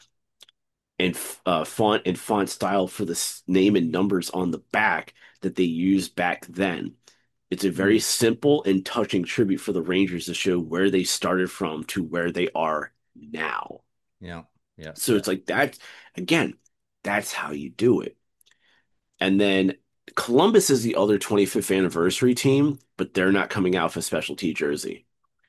And uh, font and font style for the name and numbers on the back that they used back then. It's a very Mm. simple and touching tribute for the Rangers to show where they started from to where they are now. Yeah. Yeah. So Yeah. it's like that again, that's how you do it. And then Columbus is the other twenty-fifth anniversary team, but they're not coming out with a specialty jersey.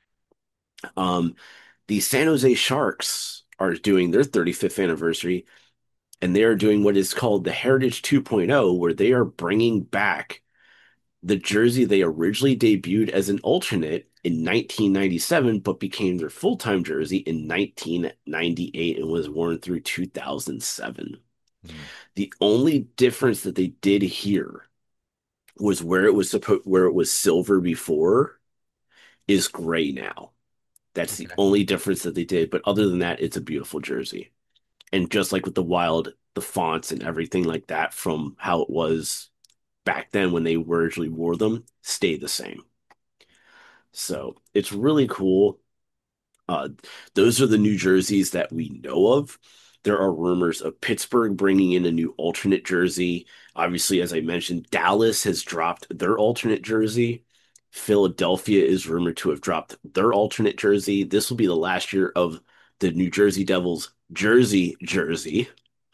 Um, the San Jose Sharks are doing their thirty-fifth anniversary, and they are doing what is called the Heritage 2.0, where they are bringing back the jersey they originally debuted as an alternate in nineteen ninety-seven, but became their full-time jersey in nineteen ninety-eight and was worn through two thousand seven. Mm. The only difference that they did here was where it was supposed where it was silver before is gray now. That's the Okay. only difference that they did. But other than that, it's a beautiful jersey. And just like with the Wild, the fonts and everything like that from how it was back then when they originally wore them stay the same. So it's really cool. Uh, those are the New Jerseys that we know of. There are rumors of Pittsburgh bringing in a new alternate jersey. Obviously, as I mentioned, Dallas has dropped their alternate jersey. Philadelphia is rumored to have dropped their alternate jersey. This will be the last year of the New Jersey Devils jersey jersey.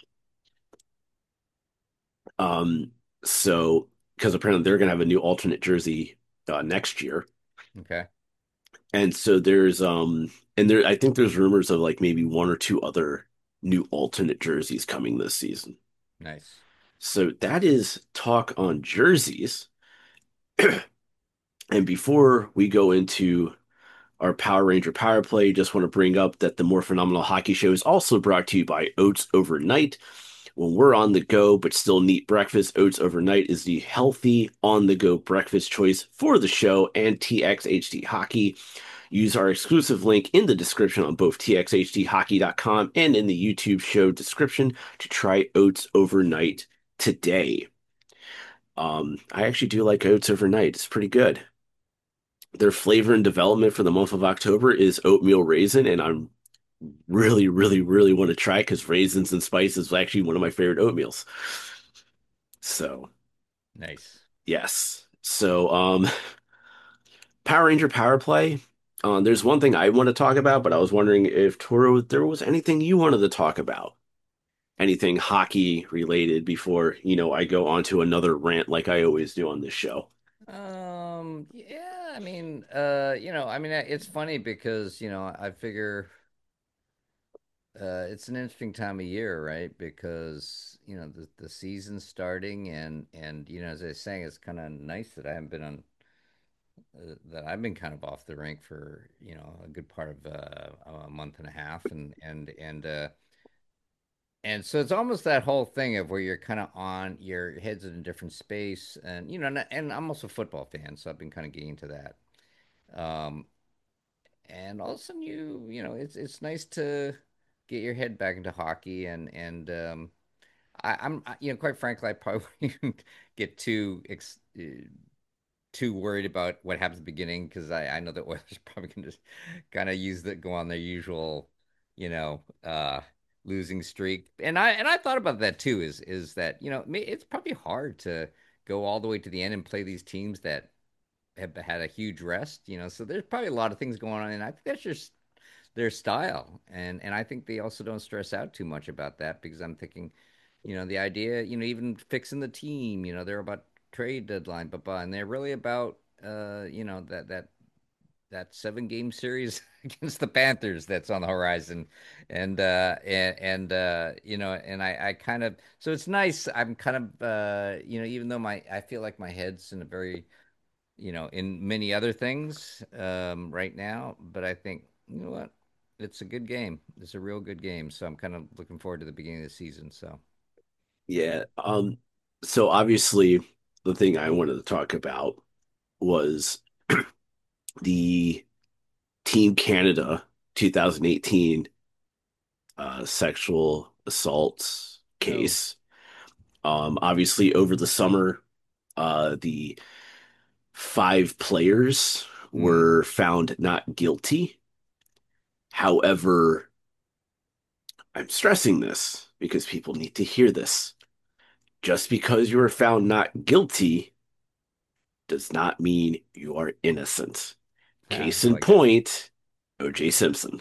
Um, so because apparently they're going to have a new alternate jersey uh, next year. Okay, And so there's um and there I think there's rumors of like maybe one or two other new alternate jerseys coming this season. nice. So that is talk on jerseys. And before we go into our Power Ranger Power Play, just want to bring up that the More Phenomenal Hockey Show is also brought to you by Oats Overnight. When we're on the go but still neat breakfast, Oats Overnight is the healthy on the go breakfast choice for the show and T X H T Hockey. Use our exclusive link in the description on both T X H T hockey dot com and in the YouTube show description to try Oats Overnight today. Um, I actually do like Oats Overnight. It's pretty good. Their flavor and development for the month of October is oatmeal raisin, and I'm really, really, really want to try because raisins and spice is actually one of my favorite oatmeals. So, Nice. yes. So, um, Power Ranger Power Play. Uh, there's one thing I want to talk about, but I was wondering if Toro, there was anything you wanted to talk about, anything hockey related before, you know, I go on to another rant like I always do on this show. Um, yeah, I mean, uh, you know, I mean, it's funny because, you know, I figure uh it's an interesting time of year, right? Because, you know, the the season's starting and and you know, as I was saying, it's kind of nice that I haven't been on uh, that I've been kind of off the rink for, you know, a good part of uh, a month and a half and and and uh and so it's almost that whole thing of where you're kind of on your head's in a different space and you know and, and I'm also a football fan, so I've been kind of getting to that. Um, and all of a sudden you you know it's it's nice to get your head back into hockey and and um, I, I'm I- you know quite frankly I probably wouldn't get too ex uh, too worried about what happens at the beginning because I I know the Oilers probably can just kind of use that go on their usual you know uh losing streak and I and I thought about that too is is that you know it's probably hard to go all the way to the end and play these teams that have had a huge rest, you know. So there's probably a lot of things going on, and I think that's just their style. And and I think they also don't stress out too much about that because I'm thinking, you know, the idea, you know, even fixing the team, you know, they're about trade deadline, blah blah, and they're really about uh, you know, that that that seven game series against the Panthers that's on the horizon. And uh and and uh you know, and I I kind of so it's nice. I'm kind of uh you know, even though my I feel like my head's in a very you know, in many other things um, right now. But I think, you know what? It's a good game. It's a real good game. So I'm kind of looking forward to the beginning of the season. So, Yeah. Um, so obviously the thing I wanted to talk about was the Team Canada twenty eighteen uh, sexual assault oh, case. Um, obviously, over the summer, uh, the five players mm, were found not guilty. However, I'm stressing this because people need to hear this. Just because you are found not guilty does not mean you are innocent. yeah, Case well, in I guess. point, O J. Simpson,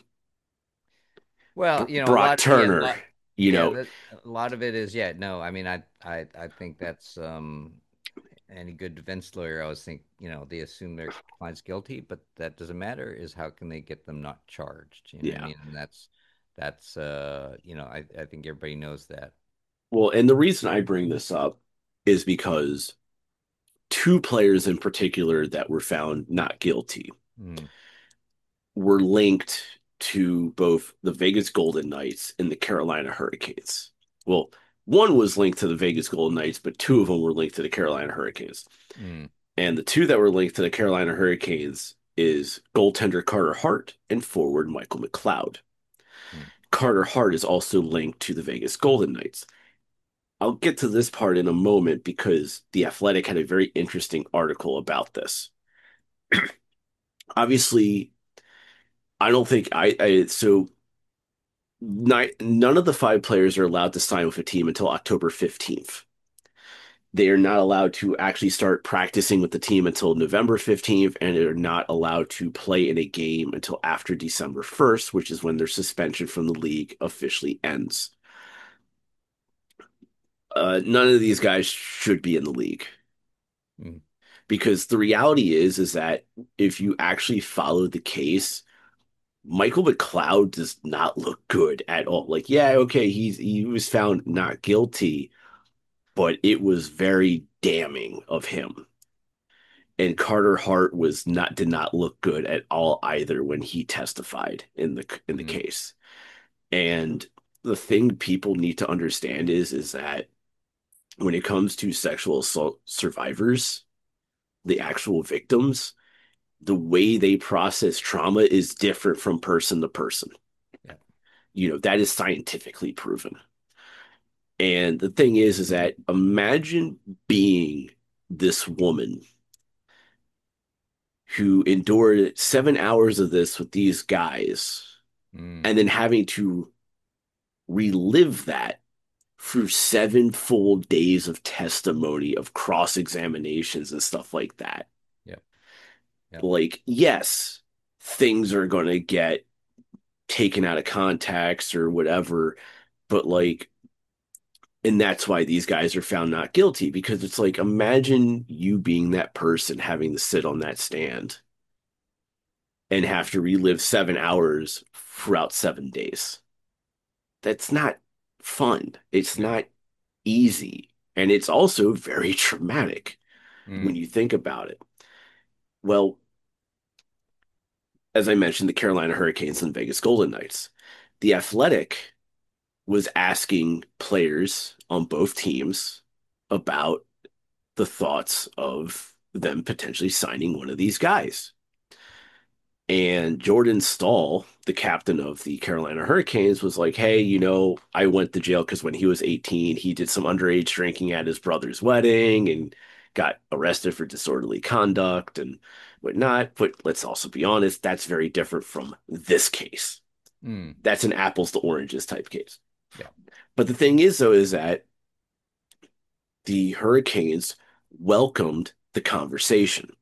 Well, Br you know, a Brock lot, yeah, a Turner, lot, you yeah, know, that a lot of it is, yeah, no, I mean, I, I, I think that's um, any good defense lawyer. I always think, you know, they assume their client's guilty, but that doesn't matter. Is how can they get them not charged? You know what I yeah. mean? And that's, that's, uh, you know, I, I think everybody knows that. Well, and the reason I bring this up is because two players in particular that were found not guilty Mm, were linked to both the Vegas Golden Knights and the Carolina Hurricanes. Well, one was linked to the Vegas Golden Knights, but two of them were linked to the Carolina Hurricanes. mm, And the two that were linked to the Carolina Hurricanes is goaltender Carter Hart and forward Michael McLeod. mm. Carter Hart is also linked to the Vegas Golden Knights. I'll get to this part in a moment because The Athletic had a very interesting article about this. obviously, I don't think I, I so ni- none of the five players are allowed to sign with a team until October fifteenth. They are not allowed to actually start practicing with the team until November fifteenth, and they're not allowed to play in a game until after December first, which is when their suspension from the league officially ends. Uh, none of these guys should be in the league Mm. because the reality is is that if you actually follow the case, Michael McLeod does not look good at all. Like, yeah, okay, he's he was found not guilty, but it was very damning of him. And Carter Hart was not did not look good at all either when he testified in the in the Mm. case. And the thing people need to understand is is that when it comes to sexual assault survivors, the actual victims, the way they process trauma is different from person to person. Yeah. You know, that is scientifically proven. And the thing is, is that imagine being this woman who endured seven hours of this with these guys Mm. and then having to relive that through seven full days of testimony, of cross examinations and stuff like that. Yep. Yep. Like, yes, things are going to get taken out of context or whatever, but like, and that's why these guys are found not guilty because it's like, imagine you being that person having to sit on that stand and have to relive seven hours throughout seven days. That's not fun. It's No. not easy. And it's also very traumatic when Mm. you think about it. Well, as I mentioned, the Carolina Hurricanes and Vegas Golden Knights. The Athletic was asking players on both teams about the thoughts of them potentially signing one of these guys. And Jordan Stahl, the captain of the Carolina Hurricanes, was like, hey, you know, I went to jail because when he was eighteen, he did some underage drinking at his brother's wedding and got arrested for disorderly conduct and whatnot. But let's also be honest, that's very different from this case. Mm. That's an apples to oranges type case. Yeah. But the thing is, though, is that the Hurricanes welcomed the conversation.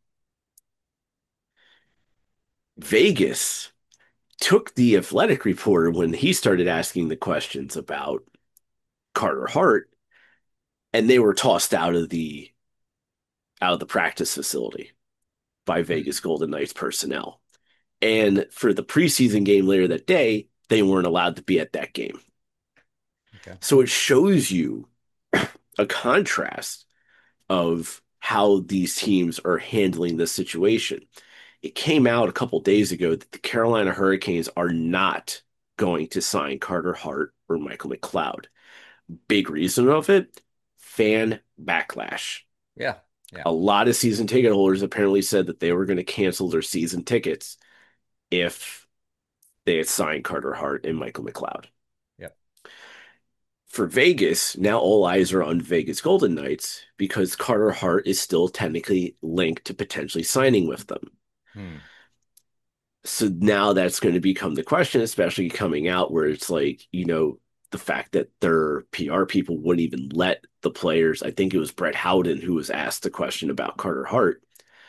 Vegas took the athletic reporter when he started asking the questions about Carter Hart, and they were tossed out of the out of the practice facility by Vegas Mm. Golden Knights personnel. And for the preseason game later that day, they weren't allowed to be at that game. Okay. So it shows you a contrast of how these teams are handling this situation. It came out a couple days ago that the Carolina Hurricanes are not going to sign Carter Hart or Michael McLeod. Big reason of it, fan backlash. Yeah. Yeah. A lot of season ticket holders apparently said that they were going to cancel their season tickets if they had signed Carter Hart and Michael McLeod. Yep. For Vegas, now all eyes are on Vegas Golden Knights because Carter Hart is still technically linked to potentially signing with them. Mm. So now that's going to become the question, especially coming out where it's like, you know, the fact that their P R people wouldn't even let the players, I think it was Brett Howden who was asked the question about Carter Hart,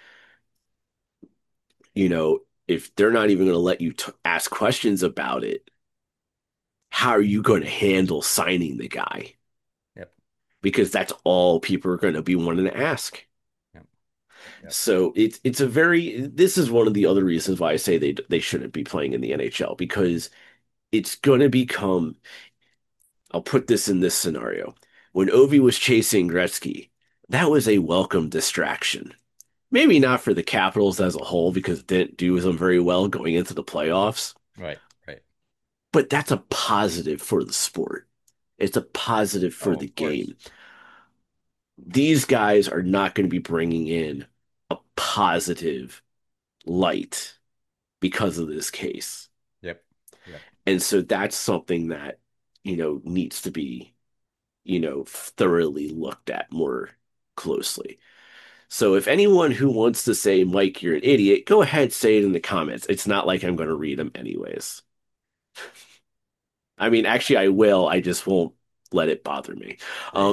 you know, if they're not even going to let you t- ask questions about it, how are you going to handle signing the guy? Yep. Because that's all people are going to be wanting to ask. Yep. Yep. So it's it's a very this is one of the other reasons why I say they they shouldn't be playing in the N H L because it's going to become I'll put this in this scenario. When Ovi was chasing Gretzky, that was a welcome distraction. Maybe not for the Capitals as a whole because it didn't do them very well going into the playoffs, Right. Right. but that's a positive for the sport. It's a positive for Oh, the of course. game. These guys are not going to be bringing in a positive light because of this case. Yep. Yep. And so that's something that, you know, needs to be, you know, thoroughly looked at more closely. So if anyone who wants to say, Mike, you're an idiot, go ahead, say it in the comments. It's not like I'm going to read them anyways. I mean, actually, I will. I just won't let it bother me. Um,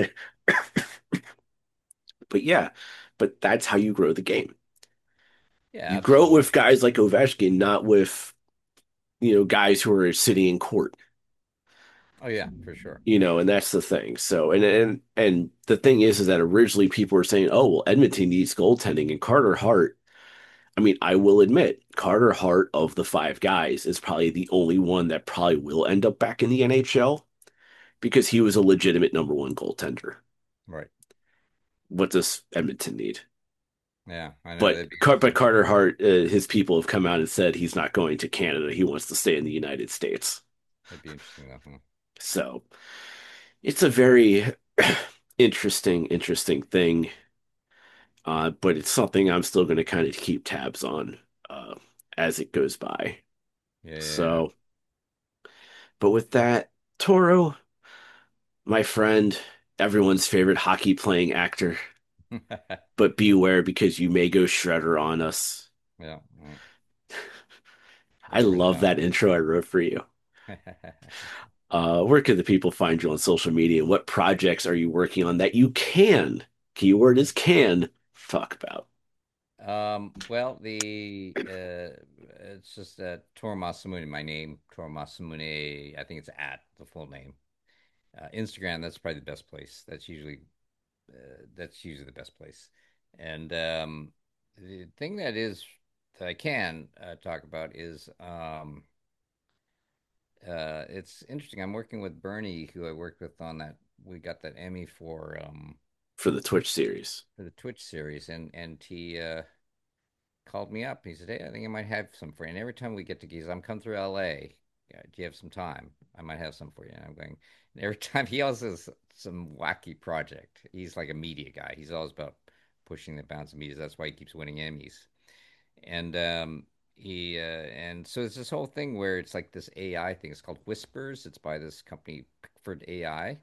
but yeah, but that's how you grow the game. Yeah, You grow it absolutely. with guys like Ovechkin, not with, you know, guys who are sitting in court, Oh yeah, for sure, you for know, and sure. that's the thing. So, and and and the thing is, is that originally people were saying, oh, well, Edmonton needs goaltending, and Carter Hart. I mean, I will admit, Carter Hart of the five guys is probably the only one that probably will end up back in the N H L because he was a legitimate number one goaltender. Right. What does Edmonton need? Yeah, I know. But That'd be but interesting. Carter Hart, uh, his people have come out and said he's not going to Canada. He wants to stay in the United States. That'd be interesting though. Huh? So it's a very interesting, interesting thing. Uh, but it's something I'm still going to kind of keep tabs on uh, as it goes by. Yeah, So, but with that, Toro, my friend, everyone's favorite hockey playing actor, yeah. but beware because you may go Shredder on us. Yeah, yeah. I That's right love now. that intro I wrote for you. Uh, where can the people find you on social media? What projects are you working on that you can, keyword is can, talk about? Um, well, the uh, it's just uh, Tor Masamune, my name, Tor Masamune. I think it's at the full name. Uh, Instagram, that's probably the best place. That's usually uh, that's usually the best place. And um, the thing that is that I can uh, talk about is um, uh, it's interesting. I'm working with Bernie, who I worked with on that. We got that Emmy for um, For the Twitch series. for the Twitch series, and and he uh, called me up. He said, "Hey, I think I might have some for you." And every time we get together, I'm come through L A. Yeah, do you have some time? I might have some for you. And I'm going. And every time he also has some wacky project. He's like a media guy. He's always about pushing the bounds of media. That's why he keeps winning Emmys. And um, he uh, and so it's this whole thing where it's like this A I thing. It's called Whispers. It's by this company Pickford A I.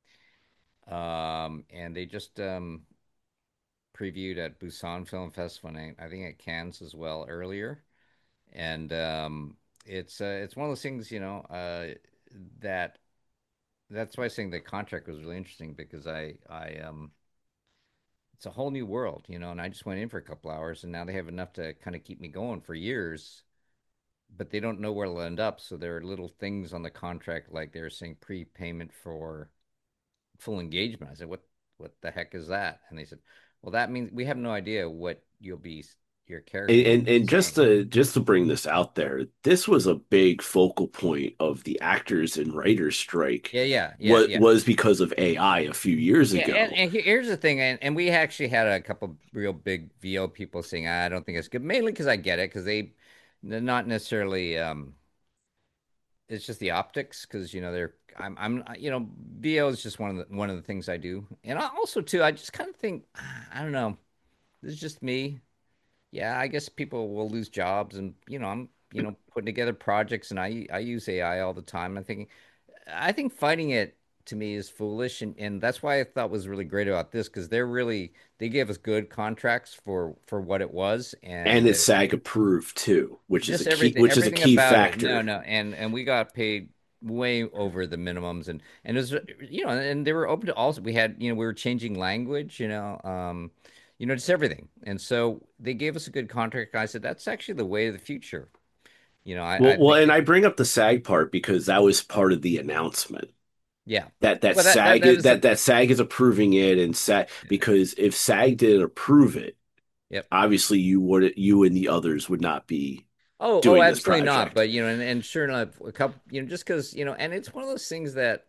Um, and they just um, previewed at Busan Film Festival, and I think at Cannes as well earlier. And um, it's uh, it's one of those things, you know, uh, that that's why I think the contract was really interesting because I I um it's a whole new world, you know, and I just went in for a couple hours, and now they have enough to kind of keep me going for years, but they don't know where it'll end up. So there are little things on the contract, like they're saying prepayment for full engagement. I said, what what the heck is that? And they said, well, that means we have no idea what you'll be your character And, will and be and just saying. to just to bring this out there, this was a big focal point of the actors and writers strike. Yeah, yeah, yeah, What yeah. was because of A I a few years Yeah, and, ago. and here's the thing, and, and we actually had a couple real big V O people saying, I don't think it's good, mainly because I get it, because they, they're not necessarily, um, it's just the optics, because you know they're, I'm, I'm, you know, V O is just one of the one of the things I do, and I also too, I just kind of think, I don't know, this is just me. Yeah, I guess people will lose jobs, and you know, I'm, you know, putting together projects, and I, I use A I all the time. I'm thinking, I think fighting it to me is foolish, and, and that's why I thought was really great about this because they're really they gave us good contracts for for what it was, And and uh, it's SAG approved too, which is a just key everything which is a everything key about it. No, factor. no, and and we got paid way over the minimums, and and it was you know, and they were open to also we had you know we were changing language, you know, um, you know, just everything, and so they gave us a good contract. I said that's actually the way of the future. You know, I Well, I well, think and it, I bring up the SAG part because that was part of the announcement. yeah. That that Well, that that SAG that is, is that a that SAG is approving it, and SAG yeah. because if SAG didn't approve it, Yep. obviously you would you and the others would not be Oh, oh, doing this absolutely not. project. But you know, and, and sure enough, a couple, you know, just because you know, and it's one of those things that,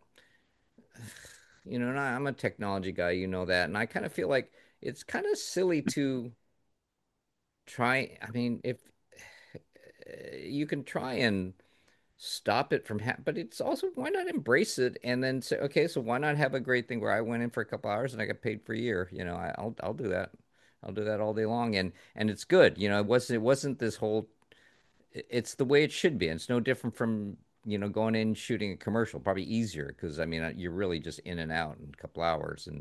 you know, and I, I'm a technology guy, you know that, and I kind of feel like it's kind of silly to try. I mean, if uh, you can try and stop it from happening, but it's also why not embrace it and then say, okay, so why not have a great thing where I went in for a couple hours and I got paid for a year? You know, I, I'll I'll do that. I'll do that all day long, and and it's good. You know, it wasn't it wasn't this whole it's the way it should be. And it's no different from, you know, going in shooting a commercial, probably easier because I mean, uh, you're really just in and out in a couple hours and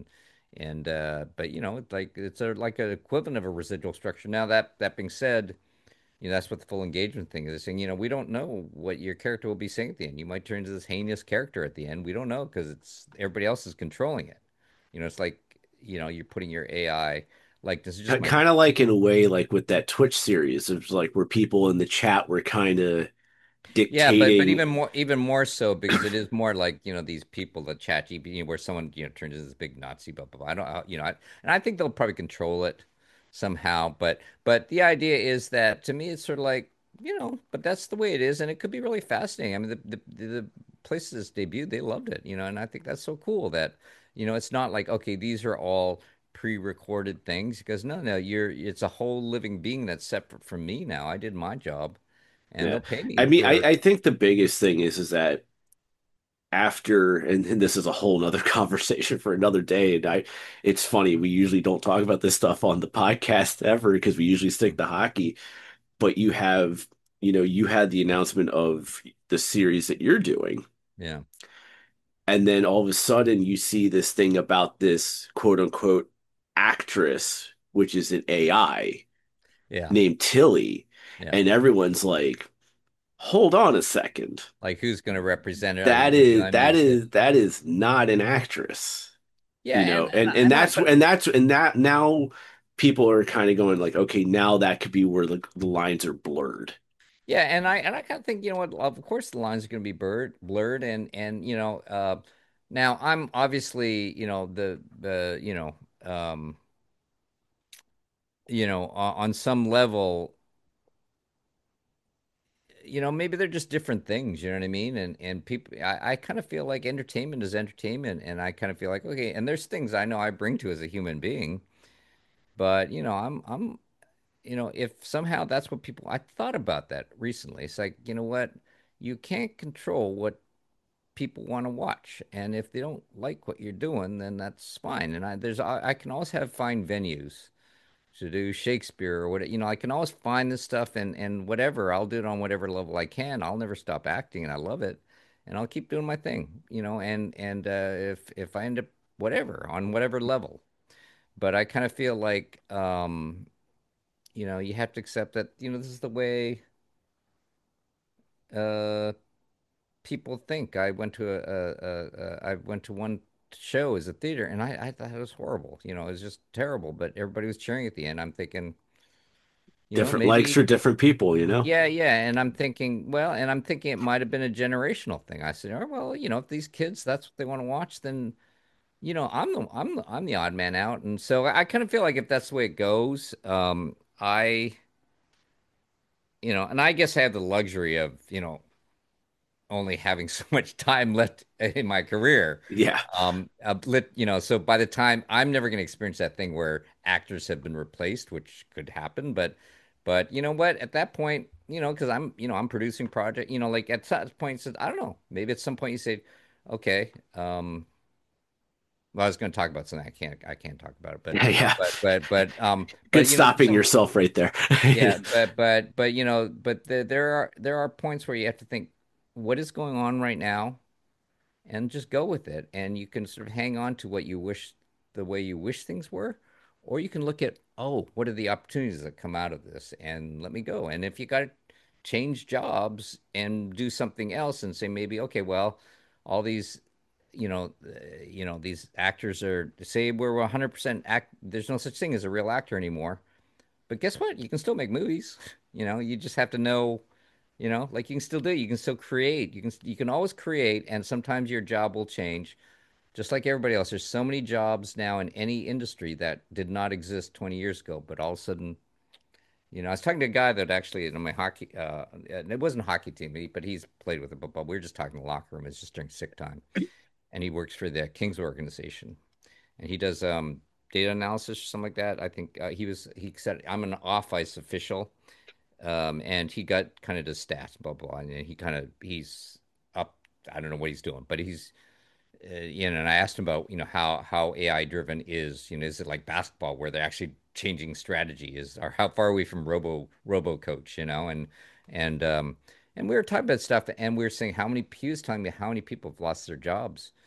And uh, but you know, it's like it's a like an equivalent of a residual structure. Now that that being said, you know, that's what the full engagement thing is saying. You know, we don't know what your character will be saying at the end. You might turn into this heinous character at the end. We don't know because it's everybody else is controlling it. You know, it's like, you know, you're putting your A I, like this is just my Kind of like in a way, like with that Twitch series, it was like where people in the chat were kind of Yeah, but but dictating. even more even more so because it is more like, you know, these people that chat G P T where someone, you know, turns into this big Nazi, blah blah blah. I don't uh, you know, I, and I think they'll probably control it somehow, but but the idea is that to me it's sort of like, you know, but that's the way it is and it could be really fascinating. I mean the the, the places it's debuted, they loved it, you know, and I think that's so cool that, you know, it's not like, okay, these are all pre-recorded things because no, no, you're it's a whole living being that's separate from me now. I did my job and Yeah, they'll pay I me mean, I for. I think the biggest thing is is that after, and, and this is a whole nother conversation for another day. And I, it's funny, we usually don't talk about this stuff on the podcast ever because we usually stick to hockey. But you have, you know, you had the announcement of the series that you're doing, Yeah. and then all of a sudden you see this thing about this quote unquote actress, which is an A I Yeah. named Tilly, Yeah. and everyone's like, hold on a second. Like who's going to represent it other That than, you know, is I mean, that it's is that is not an actress. yeah, You and know, and and and and I that's but and that's and that now people are kind of going like, okay, now that could be where the, the lines are blurred. yeah, and I and I kind of think, you know what, of course the lines are going to be blurred blurred and and you know, uh now I'm obviously, you know, the the you know, um you know, on, on some level, you know, maybe they're just different things, you know what I mean? And and people I, I kind of feel like entertainment is entertainment and I kind of feel like, okay, and there's things I know I bring to as a human being, but you know, I'm I'm you know, if somehow that's what people, I thought about that recently. It's like, you know what? You can't control what people want to watch. And if they don't like what you're doing, then that's fine. And I, there's, I, I can always have find venues to do Shakespeare or what, you know, I can always find this stuff and, and whatever, I'll do it on whatever level I can. I'll never stop acting and I love it. And I'll keep doing my thing, you know, and, and, uh, if, if I end up whatever on whatever level, but I kind of feel like, um, you know, you have to accept that, you know, this is the way uh people think. I went to a, a, a, a I went to one show as a theater and I, I thought it was horrible. You know, it was just terrible, but everybody was cheering at the end. I'm thinking, you know, Different likes for maybe different people, you know? yeah, yeah. And I'm thinking, well, and I'm thinking it might have been a generational thing. I said, oh, well, you know, if these kids that's what they want to watch, then you know, I'm the I'm the I'm the odd man out. And so I kind of feel like if that's the way it goes, um, I you know, and I guess I have the luxury of, you know, only having so much time left in my career. Yeah. Um, uh, lit, you know, so by the time I'm never going to experience that thing where actors have been replaced, which could happen, but, but you know what? At that point, you know, because I'm, you know, I'm producing project, you know, like at some point, I don't know, maybe at some point you say, okay, um, well, I was going to talk about something I can't, I can't talk about it, but, Yeah, yeah. but, but, but, um, Good but you know, stopping so yourself right there. yeah, but but but you know, but the, there are there are points where you have to think, what is going on right now, and just go with it. And you can sort of hang on to what you wish, the way you wish things were, or you can look at, oh, what are the opportunities that come out of this, and let me go. And if you got to change jobs and do something else, and say maybe, okay, well, all these, you know, uh, you know, these actors are say we're one hundred percent act. There's no such thing as a real actor anymore, but guess what? You can still make movies. You know, you just have to know, you know, like you can still do it. You can still create. You can you can always create, and sometimes your job will change. Just like everybody else, there's so many jobs now in any industry that did not exist twenty years ago, but all of a sudden, you know, I was talking to a guy that actually in my hockey, uh, it wasn't a hockey team, but he's played with it, but, but we were just talking in the locker room. It's just during sick time, and he works for the Kings organization, and he does um, data analysis or something like that. I think uh, he was he said I'm an off ice official, um, and he got kind of does stats, blah blah, and he kind of he's up. I don't know what he's doing, but he's uh, you know. And I asked him about you know how how A I driven is. You know, is it like basketball where they're actually changing strategy? Is or how far are we from robo robo coach? You know, and and um and we were talking about stuff, and we were saying how many he was telling me how many people have lost their jobs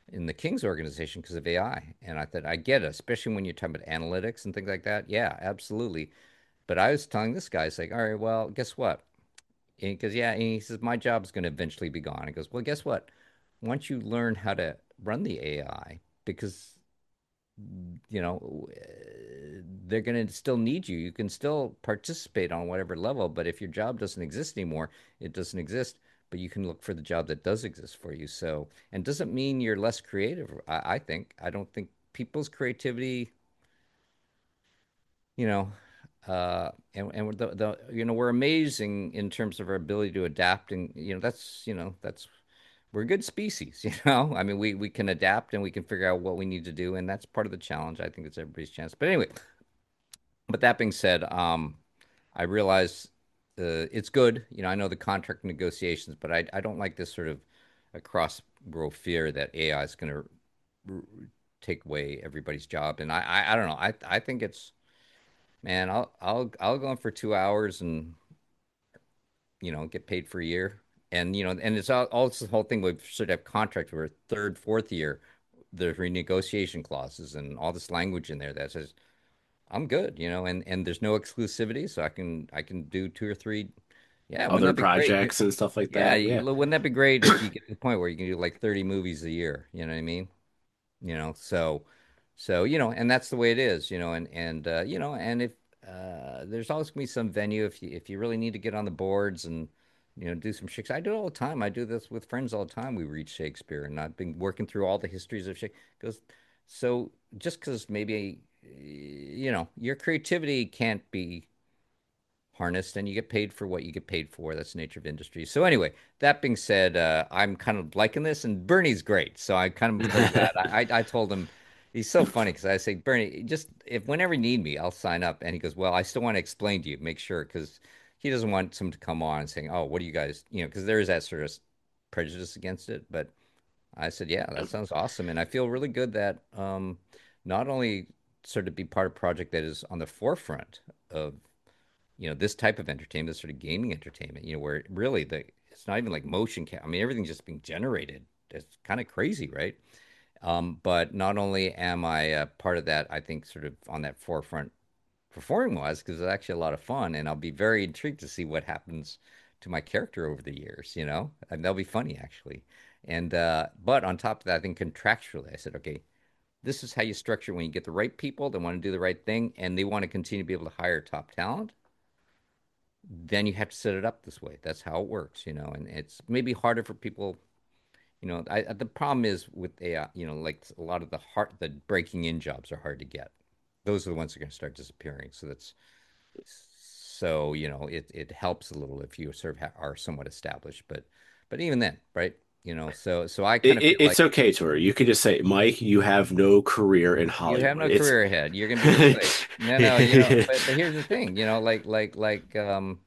in the King's organization because of A I. And I thought, I get it, especially when you're talking about analytics and things like that. Yeah, absolutely. But I was telling this guy, it's like, all right, well, guess what? Because, yeah, and he says, my job is going to eventually be gone. He goes, well, guess what? Once you learn how to run the A I, because you know, they're going to still need you. You can still participate on whatever level, but if your job doesn't exist anymore, it doesn't exist. But you can look for the job that does exist for you. So, and doesn't mean you're less creative. I, I think. I don't think people's creativity, you know, uh, and and the, the you know we're amazing in terms of our ability to adapt, and you know that's you know that's we're a good species, you know. I mean, we we can adapt and we can figure out what we need to do, and that's part of the challenge. I think it's everybody's chance. But anyway, but that being said, um, I realize uh, it's good. You know, I know the contract negotiations, but I I don't like this sort of across world fear that A I is going to take away everybody's job. And I, I I don't know. I I think it's man. I'll I'll I'll go in for two hours and you know get paid for a year. And you know, and it's all, all this whole thing. We've sort of have contract for a third, fourth year. There's renegotiation clauses and all this language in there that says I'm good, you know, and and there's no exclusivity, so I can I can do two or three. Yeah, wouldn't Other that be great? You, projects and stuff like yeah, that. you, Yeah. wouldn't that be great if you get to the point where you can do like thirty movies a year? You know what I mean? You know, so so you know, and that's the way it is, you know, and and uh, you know, and if uh, there's always gonna be some venue if you if you really need to get on the boards and you know do some Shakespeare. I do it all the time. I do this with friends all the time. We read Shakespeare, and I've been working through all the histories of Shakespeare. Goes so just because maybe you know your creativity can't be harnessed and you get paid for what you get paid for. That's the nature of industry. So anyway, that being said, uh, I'm kind of liking this, and Bernie's great. So I kind of very glad. I, I, I told him he's so funny because I say, Bernie, just if whenever you need me, I'll sign up. And he goes, well, I still want to explain to you, make sure, because he doesn't want someone to come on and saying, oh, what do you guys, you know, because there is that sort of prejudice against it. But I said, yeah, that sounds awesome, and I feel really good that um, not only sort of be part of a project that is on the forefront of you know, this type of entertainment, this sort of gaming entertainment, you know, where really the it's not even like motion cap. I mean, everything's just being generated. It's kind of crazy, right? Um, but not only am I uh, part of that, I think sort of on that forefront performing wise, because it's actually a lot of fun, and I'll be very intrigued to see what happens to my character over the years, you know, and that'll be funny actually. And uh, but on top of that, I think contractually, I said, okay, this is how you structure when you get the right people that want to do the right thing and they want to continue to be able to hire top talent then you have to set it up this way. That's how it works, you know. And it's maybe harder for people, you know. I, the problem is with A I, you know, like a lot of the hard, the breaking in jobs are hard to get. Those are the ones that are going to start disappearing. So that's so you know, it it helps a little if you sort of ha are somewhat established, but but even then, right? You know, so so I kind It, of it, feel like it's okay, Tori. You could just say, Mike, you have no career in you have Hollywood. no It's career ahead. You're going to be replaced. No, no, you know, but but here's the thing, you know, like like like um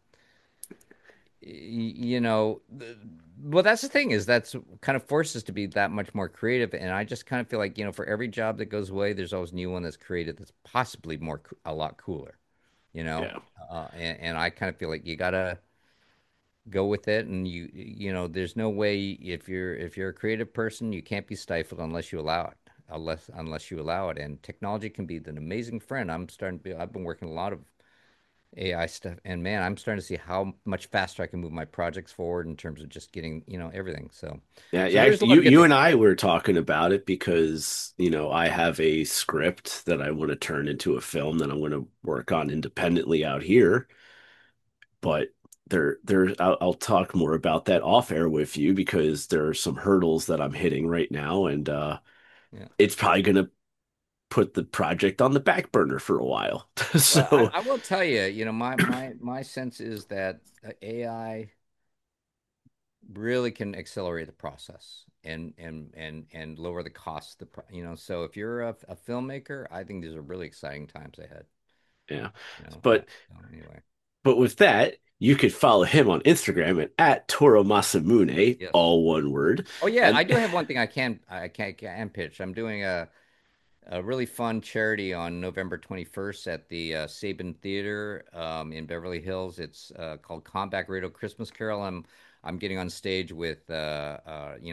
you know, well, that's the thing is that's kind of forces us to be that much more creative. And I just kind of feel like, you know, for every job that goes away, there's always a new one that's created that's possibly more, a lot cooler, you know? yeah. Uh, and, and I kind of feel like you gotta go with it. And you, you know, there's no way if you're, if you're a creative person, you can't be stifled unless you allow it, unless, unless you allow it. And technology can be an amazing friend. I'm starting to be, I've been working a lot of A I stuff. And man, I'm starting to see how much faster I can move my projects forward in terms of just getting, you know, everything. So, Yeah, so yeah. there's a Actually, lot you of good you things. and I were talking about it because, you know, I have a script that I want to turn into a film that I'm going to work on independently out here. But there, there, I'll, I'll talk more about that off air with you because there are some hurdles that I'm hitting right now, and uh, Yeah. it's probably going to put the project on the back burner for a while. Well, I, So, I will tell you, you know, my my my sense is that uh, A I really can accelerate the process and and and and lower the cost. The pro- you know, so if you're a, a filmmaker, I think these are really exciting times ahead. yeah. You know, I, But so anyway, But with that, you could follow him on Instagram at, at Toro Masamune, yes. all one word. Oh yeah, And I do have one thing I can I can can pitch. I'm doing a a really fun charity on November twenty-first at the uh, Saban Theater um, in Beverly Hills. It's uh, called Comeback Radio Christmas Carol. I'm I'm getting on stage with uh, uh, you know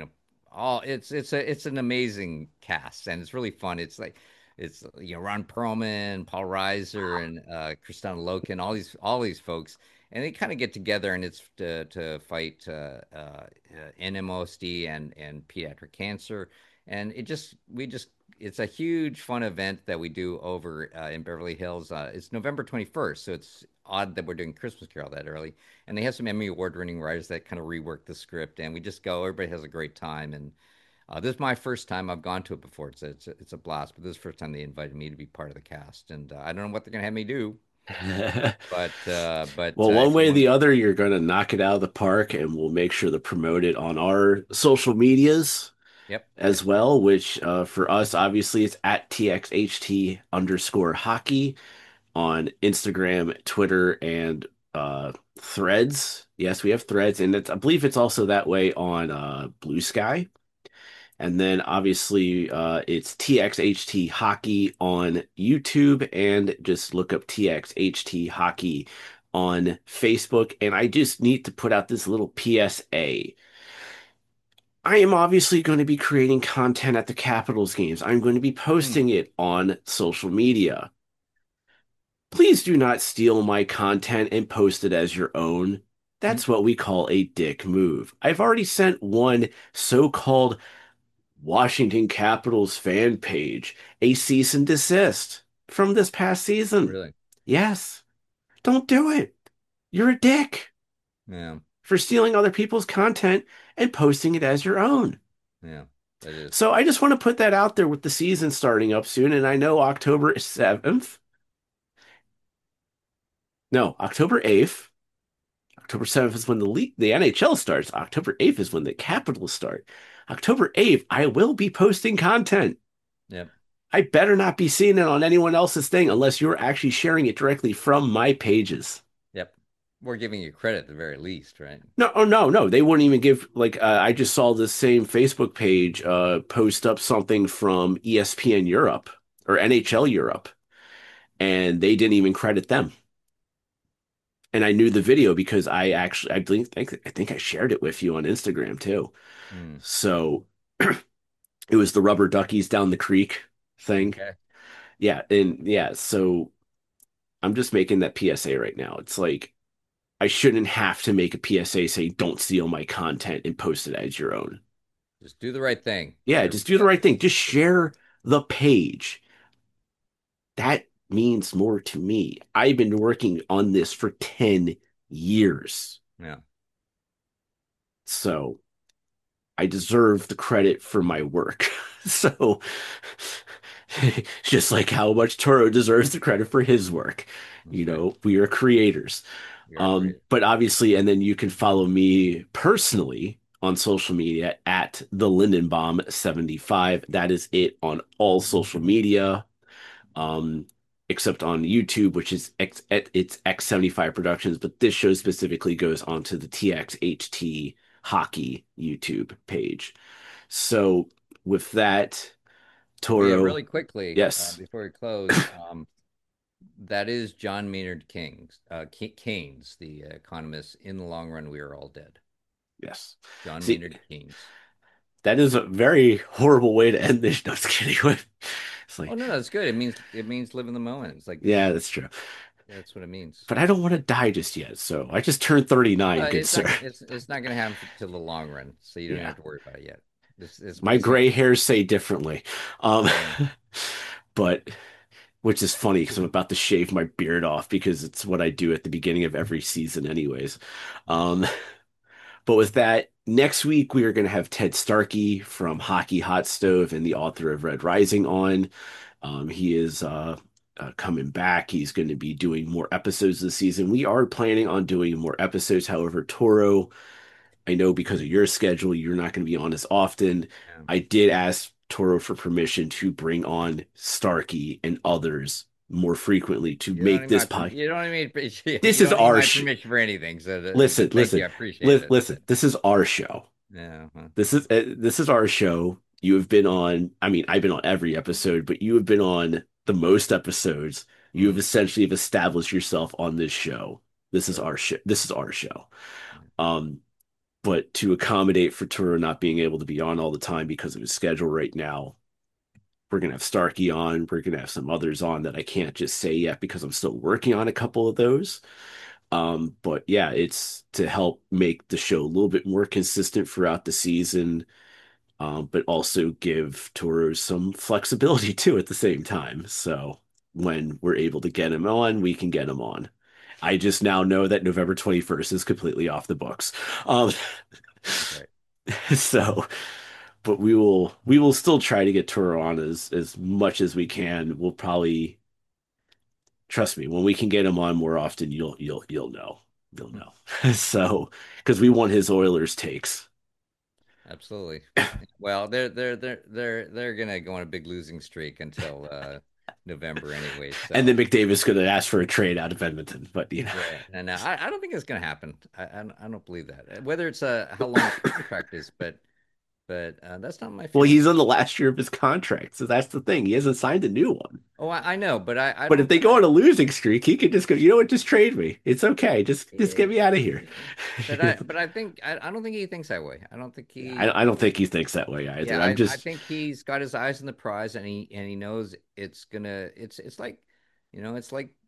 all it's it's a it's an amazing cast, and it's really fun. It's like it's you know Ron Perlman, Paul Reiser, and uh, Kristanna Loken, all these all these folks, and they kind of get together, and it's to to fight uh, uh, uh, N M O S D and and pediatric cancer, and it just we just it's a huge fun event that we do over uh, in Beverly Hills. Uh, it's November twenty-first, so it's odd that we're doing Christmas Carol that early, and they have some Emmy Award winning writers that kind of rework the script, and we just go. Everybody has a great time, and uh, this is my first time. I've gone to it before. It's a, it's a, it's a blast, but this is the first time they invited me to be part of the cast, and uh, I don't know what they're gonna have me do, but uh, but Well, uh, one if you way or want, the other, you're going to knock it out of the park, and we'll make sure to promote it on our social medias yep, as well, which uh, for us, obviously, it's at T X H T underscore hockey on Instagram, Twitter, and uh, Threads. Yes, we have Threads, and it's, I believe it's also that way on uh, Blue Sky. And then obviously uh, it's T X H T Hockey on YouTube and just look up T X H T Hockey on Facebook. And I just need to put out this little P S A. I am obviously going to be creating content at the Capitals games. I'm going to be hmm, posting it on social media. Please do not steal my content and post it as your own. hmm, That's what we call a dick move. I've already sent one so-called Washington Capitals fan page a cease and desist from this past season. really, Yes, don't do it. You're a dick yeah, for stealing other people's content and posting it as your own. yeah, that is, So I just want to put that out there with the season starting up soon. And I know October seventh, no, October eighth. October seventh is when the league, the N H L starts. October eighth is when the Capitals start. October eighth, I will be posting content. yep, I better not be seeing it on anyone else's thing unless you're actually sharing it directly from my pages. yep. We're giving you credit at the very least, right? No, oh no, no, they wouldn't even give like uh, I just saw this same Facebook page uh post up something from E S P N Europe or N H L Europe, and they didn't even credit them. And I knew the video because I actually I think I think I shared it with you on Instagram too. Hmm. So it was the rubber duckies down the creek thing. Okay. Yeah, and yeah, so I'm just making that P S A right now. It's like I shouldn't have to make a P S A saying don't steal my content and post it as your own. Just do the right thing. Yeah, There just we do the go. right thing. Just share the page. That means more to me. I've been working on this for ten years. Yeah. So I deserve the credit for my work. So just like how much Toro deserves the credit for his work. You That's right. know, we are creators. You're Um, great. but obviously, and then you can follow me personally on social media at the Lindenbaum seventy-five. That is it on all social media, um, except on YouTube, which is X, it's X seventy-five Productions. But this show specifically goes onto the T X H T Hockey YouTube page. So with that, Oh yeah, Toro, really quickly, uh, yes, before we close, um, that is John Maynard Keynes, uh, Key- Keynes, the uh, economist. In the long run, we are all dead. yes. John See, Maynard Keynes. that is a very horrible way to end this. No, just kidding. It's Oh like, no, no, it's good. It means it means live in the moment. It's like this yeah, is that's true. that's what it means. But I don't want to die just yet. So I just turned thirty-nine, Uh, good it's not sir. it's it's not going to happen till the long run, so you don't Yeah. have to worry about it yet. This this My piece of gray hairs say differently. Um, yeah. but which is funny because I'm about to shave my beard off because it's what I do at the beginning of every season, anyways. Um, but with that, next week we are going to have Ted Starkey from Hockey Hot Stove and the author of Red Rising on. Um, he is uh, uh, coming back. He's going to be doing more episodes this season. We are planning on doing more episodes. However, Toro, I know because of your schedule, you're not going to be on as often. Yeah. I did ask Toro for permission to bring on Starkey and others more frequently to You don't make need this my perm- pod. you don't need This you is don't need our my sh permission for anything. So th- listen, th- thank you, listen, I appreciate li it. listen. But This is our show. yeah, well, This is uh, this is our show. You have been on, I mean, I've been on every episode, but you have been on the most episodes. You have mm, essentially have established yourself on this show. This is good. our show. This is our show. Yeah. Um, But to accommodate for Turo not being able to be on all the time because of his schedule right now, we're gonna have Starkey on. We're gonna have some others on that I can't just say yet because I'm still working on a couple of those. Um, but yeah, it's to help make the show a little bit more consistent throughout the season, um, but also give Toro some flexibility too at the same time. So when we're able to get him on, we can get him on. I just now know that November twenty-first is completely off the books. Um, That's right. so, but we will we will still try to get Toro on as as much as we can. We'll probably trust me, when we can get him on more often, you'll you'll you'll know. You'll Hmm. know. So, because we want his Oilers takes. Absolutely. Well, they're they're they're they're they're gonna go on a big losing streak until uh November anyway. And then So McDavid's going to ask for a trade out of Edmonton. But, you know, yeah, and uh, I I don't think it's gonna happen. I I, don't- I don't believe that. Whether it's uh how long the contract is, but but uh, that's not my well, feeling. he's on the last year of his contract. So that's the thing. He hasn't signed a new one. Oh, I, I know, but I I But if don't. they go on a losing streak, he could just go, you know what, just trade me. It's okay. Just just get me out of here. I, but You I know? but I think I, I don't think he thinks that way. I don't think he. I, I don't think he thinks that way either. Yeah, I'm I, I just, think he's got his eyes on the prize, and he and he knows it's gonna. It's it's like, you know, it's like,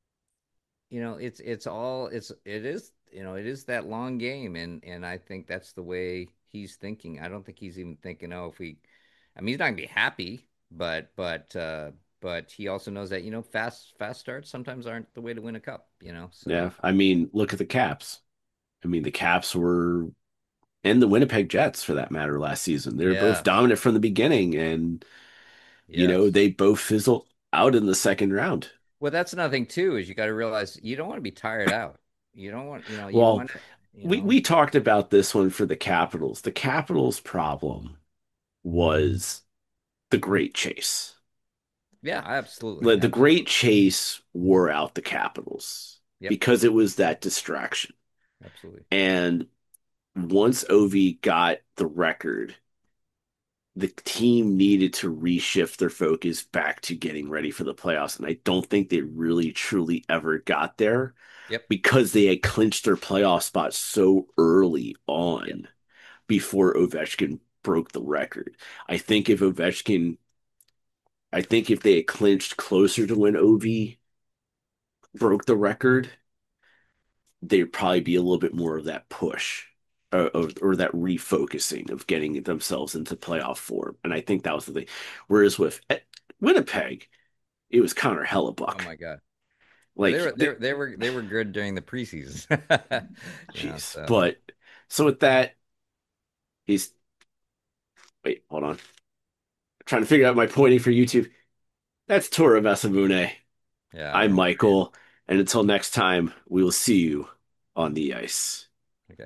you know, it's it's all it's it is you know it is that long game, and and I think that's the way he's thinking. I don't think he's even thinking, oh, if we, I mean, he's not gonna be happy, but but uh, but he also knows that, you know, fast fast starts sometimes aren't the way to win a cup. You know, yeah. so I mean, look at the Caps. I mean, the Caps were, and the Winnipeg Jets for that matter, last season. They were both yeah, dominant from the beginning, and, you know, yes. they both fizzled out in the second round. Well, that's another thing too, is you got to realize you don't want to be tired out. You don't want, you know, you Well, want to, you we, know, we talked about this one for the Capitals. The Capitals' problem was the Great Chase. yeah, absolutely, The, the Great absolutely. Chase wore out the Capitals Yep, because it was that distraction. absolutely. And once Ovi got the record, the team needed to reshift their focus back to getting ready for the playoffs. And I don't think they really truly ever got there Yep, because they had clinched their playoff spot so early yep. on before Ovechkin broke the record. I think if Ovechkin, I think if they had clinched closer to when Ovi broke the record, there'd probably be a little bit more of that push or, or, or that refocusing of getting themselves into playoff form. And I think that was the thing. Whereas with eh, Winnipeg, it was Connor Oh Hellebuck. my God. Well, they Like, were they were they were they were good during the preseason. Yeah, jeez. so But so with that, he's wait, hold on. I'm trying to figure out my pointing for YouTube. That's Tora Vesamune. yeah, I'm no worries. Michael, and until next time, we will see you on the ice.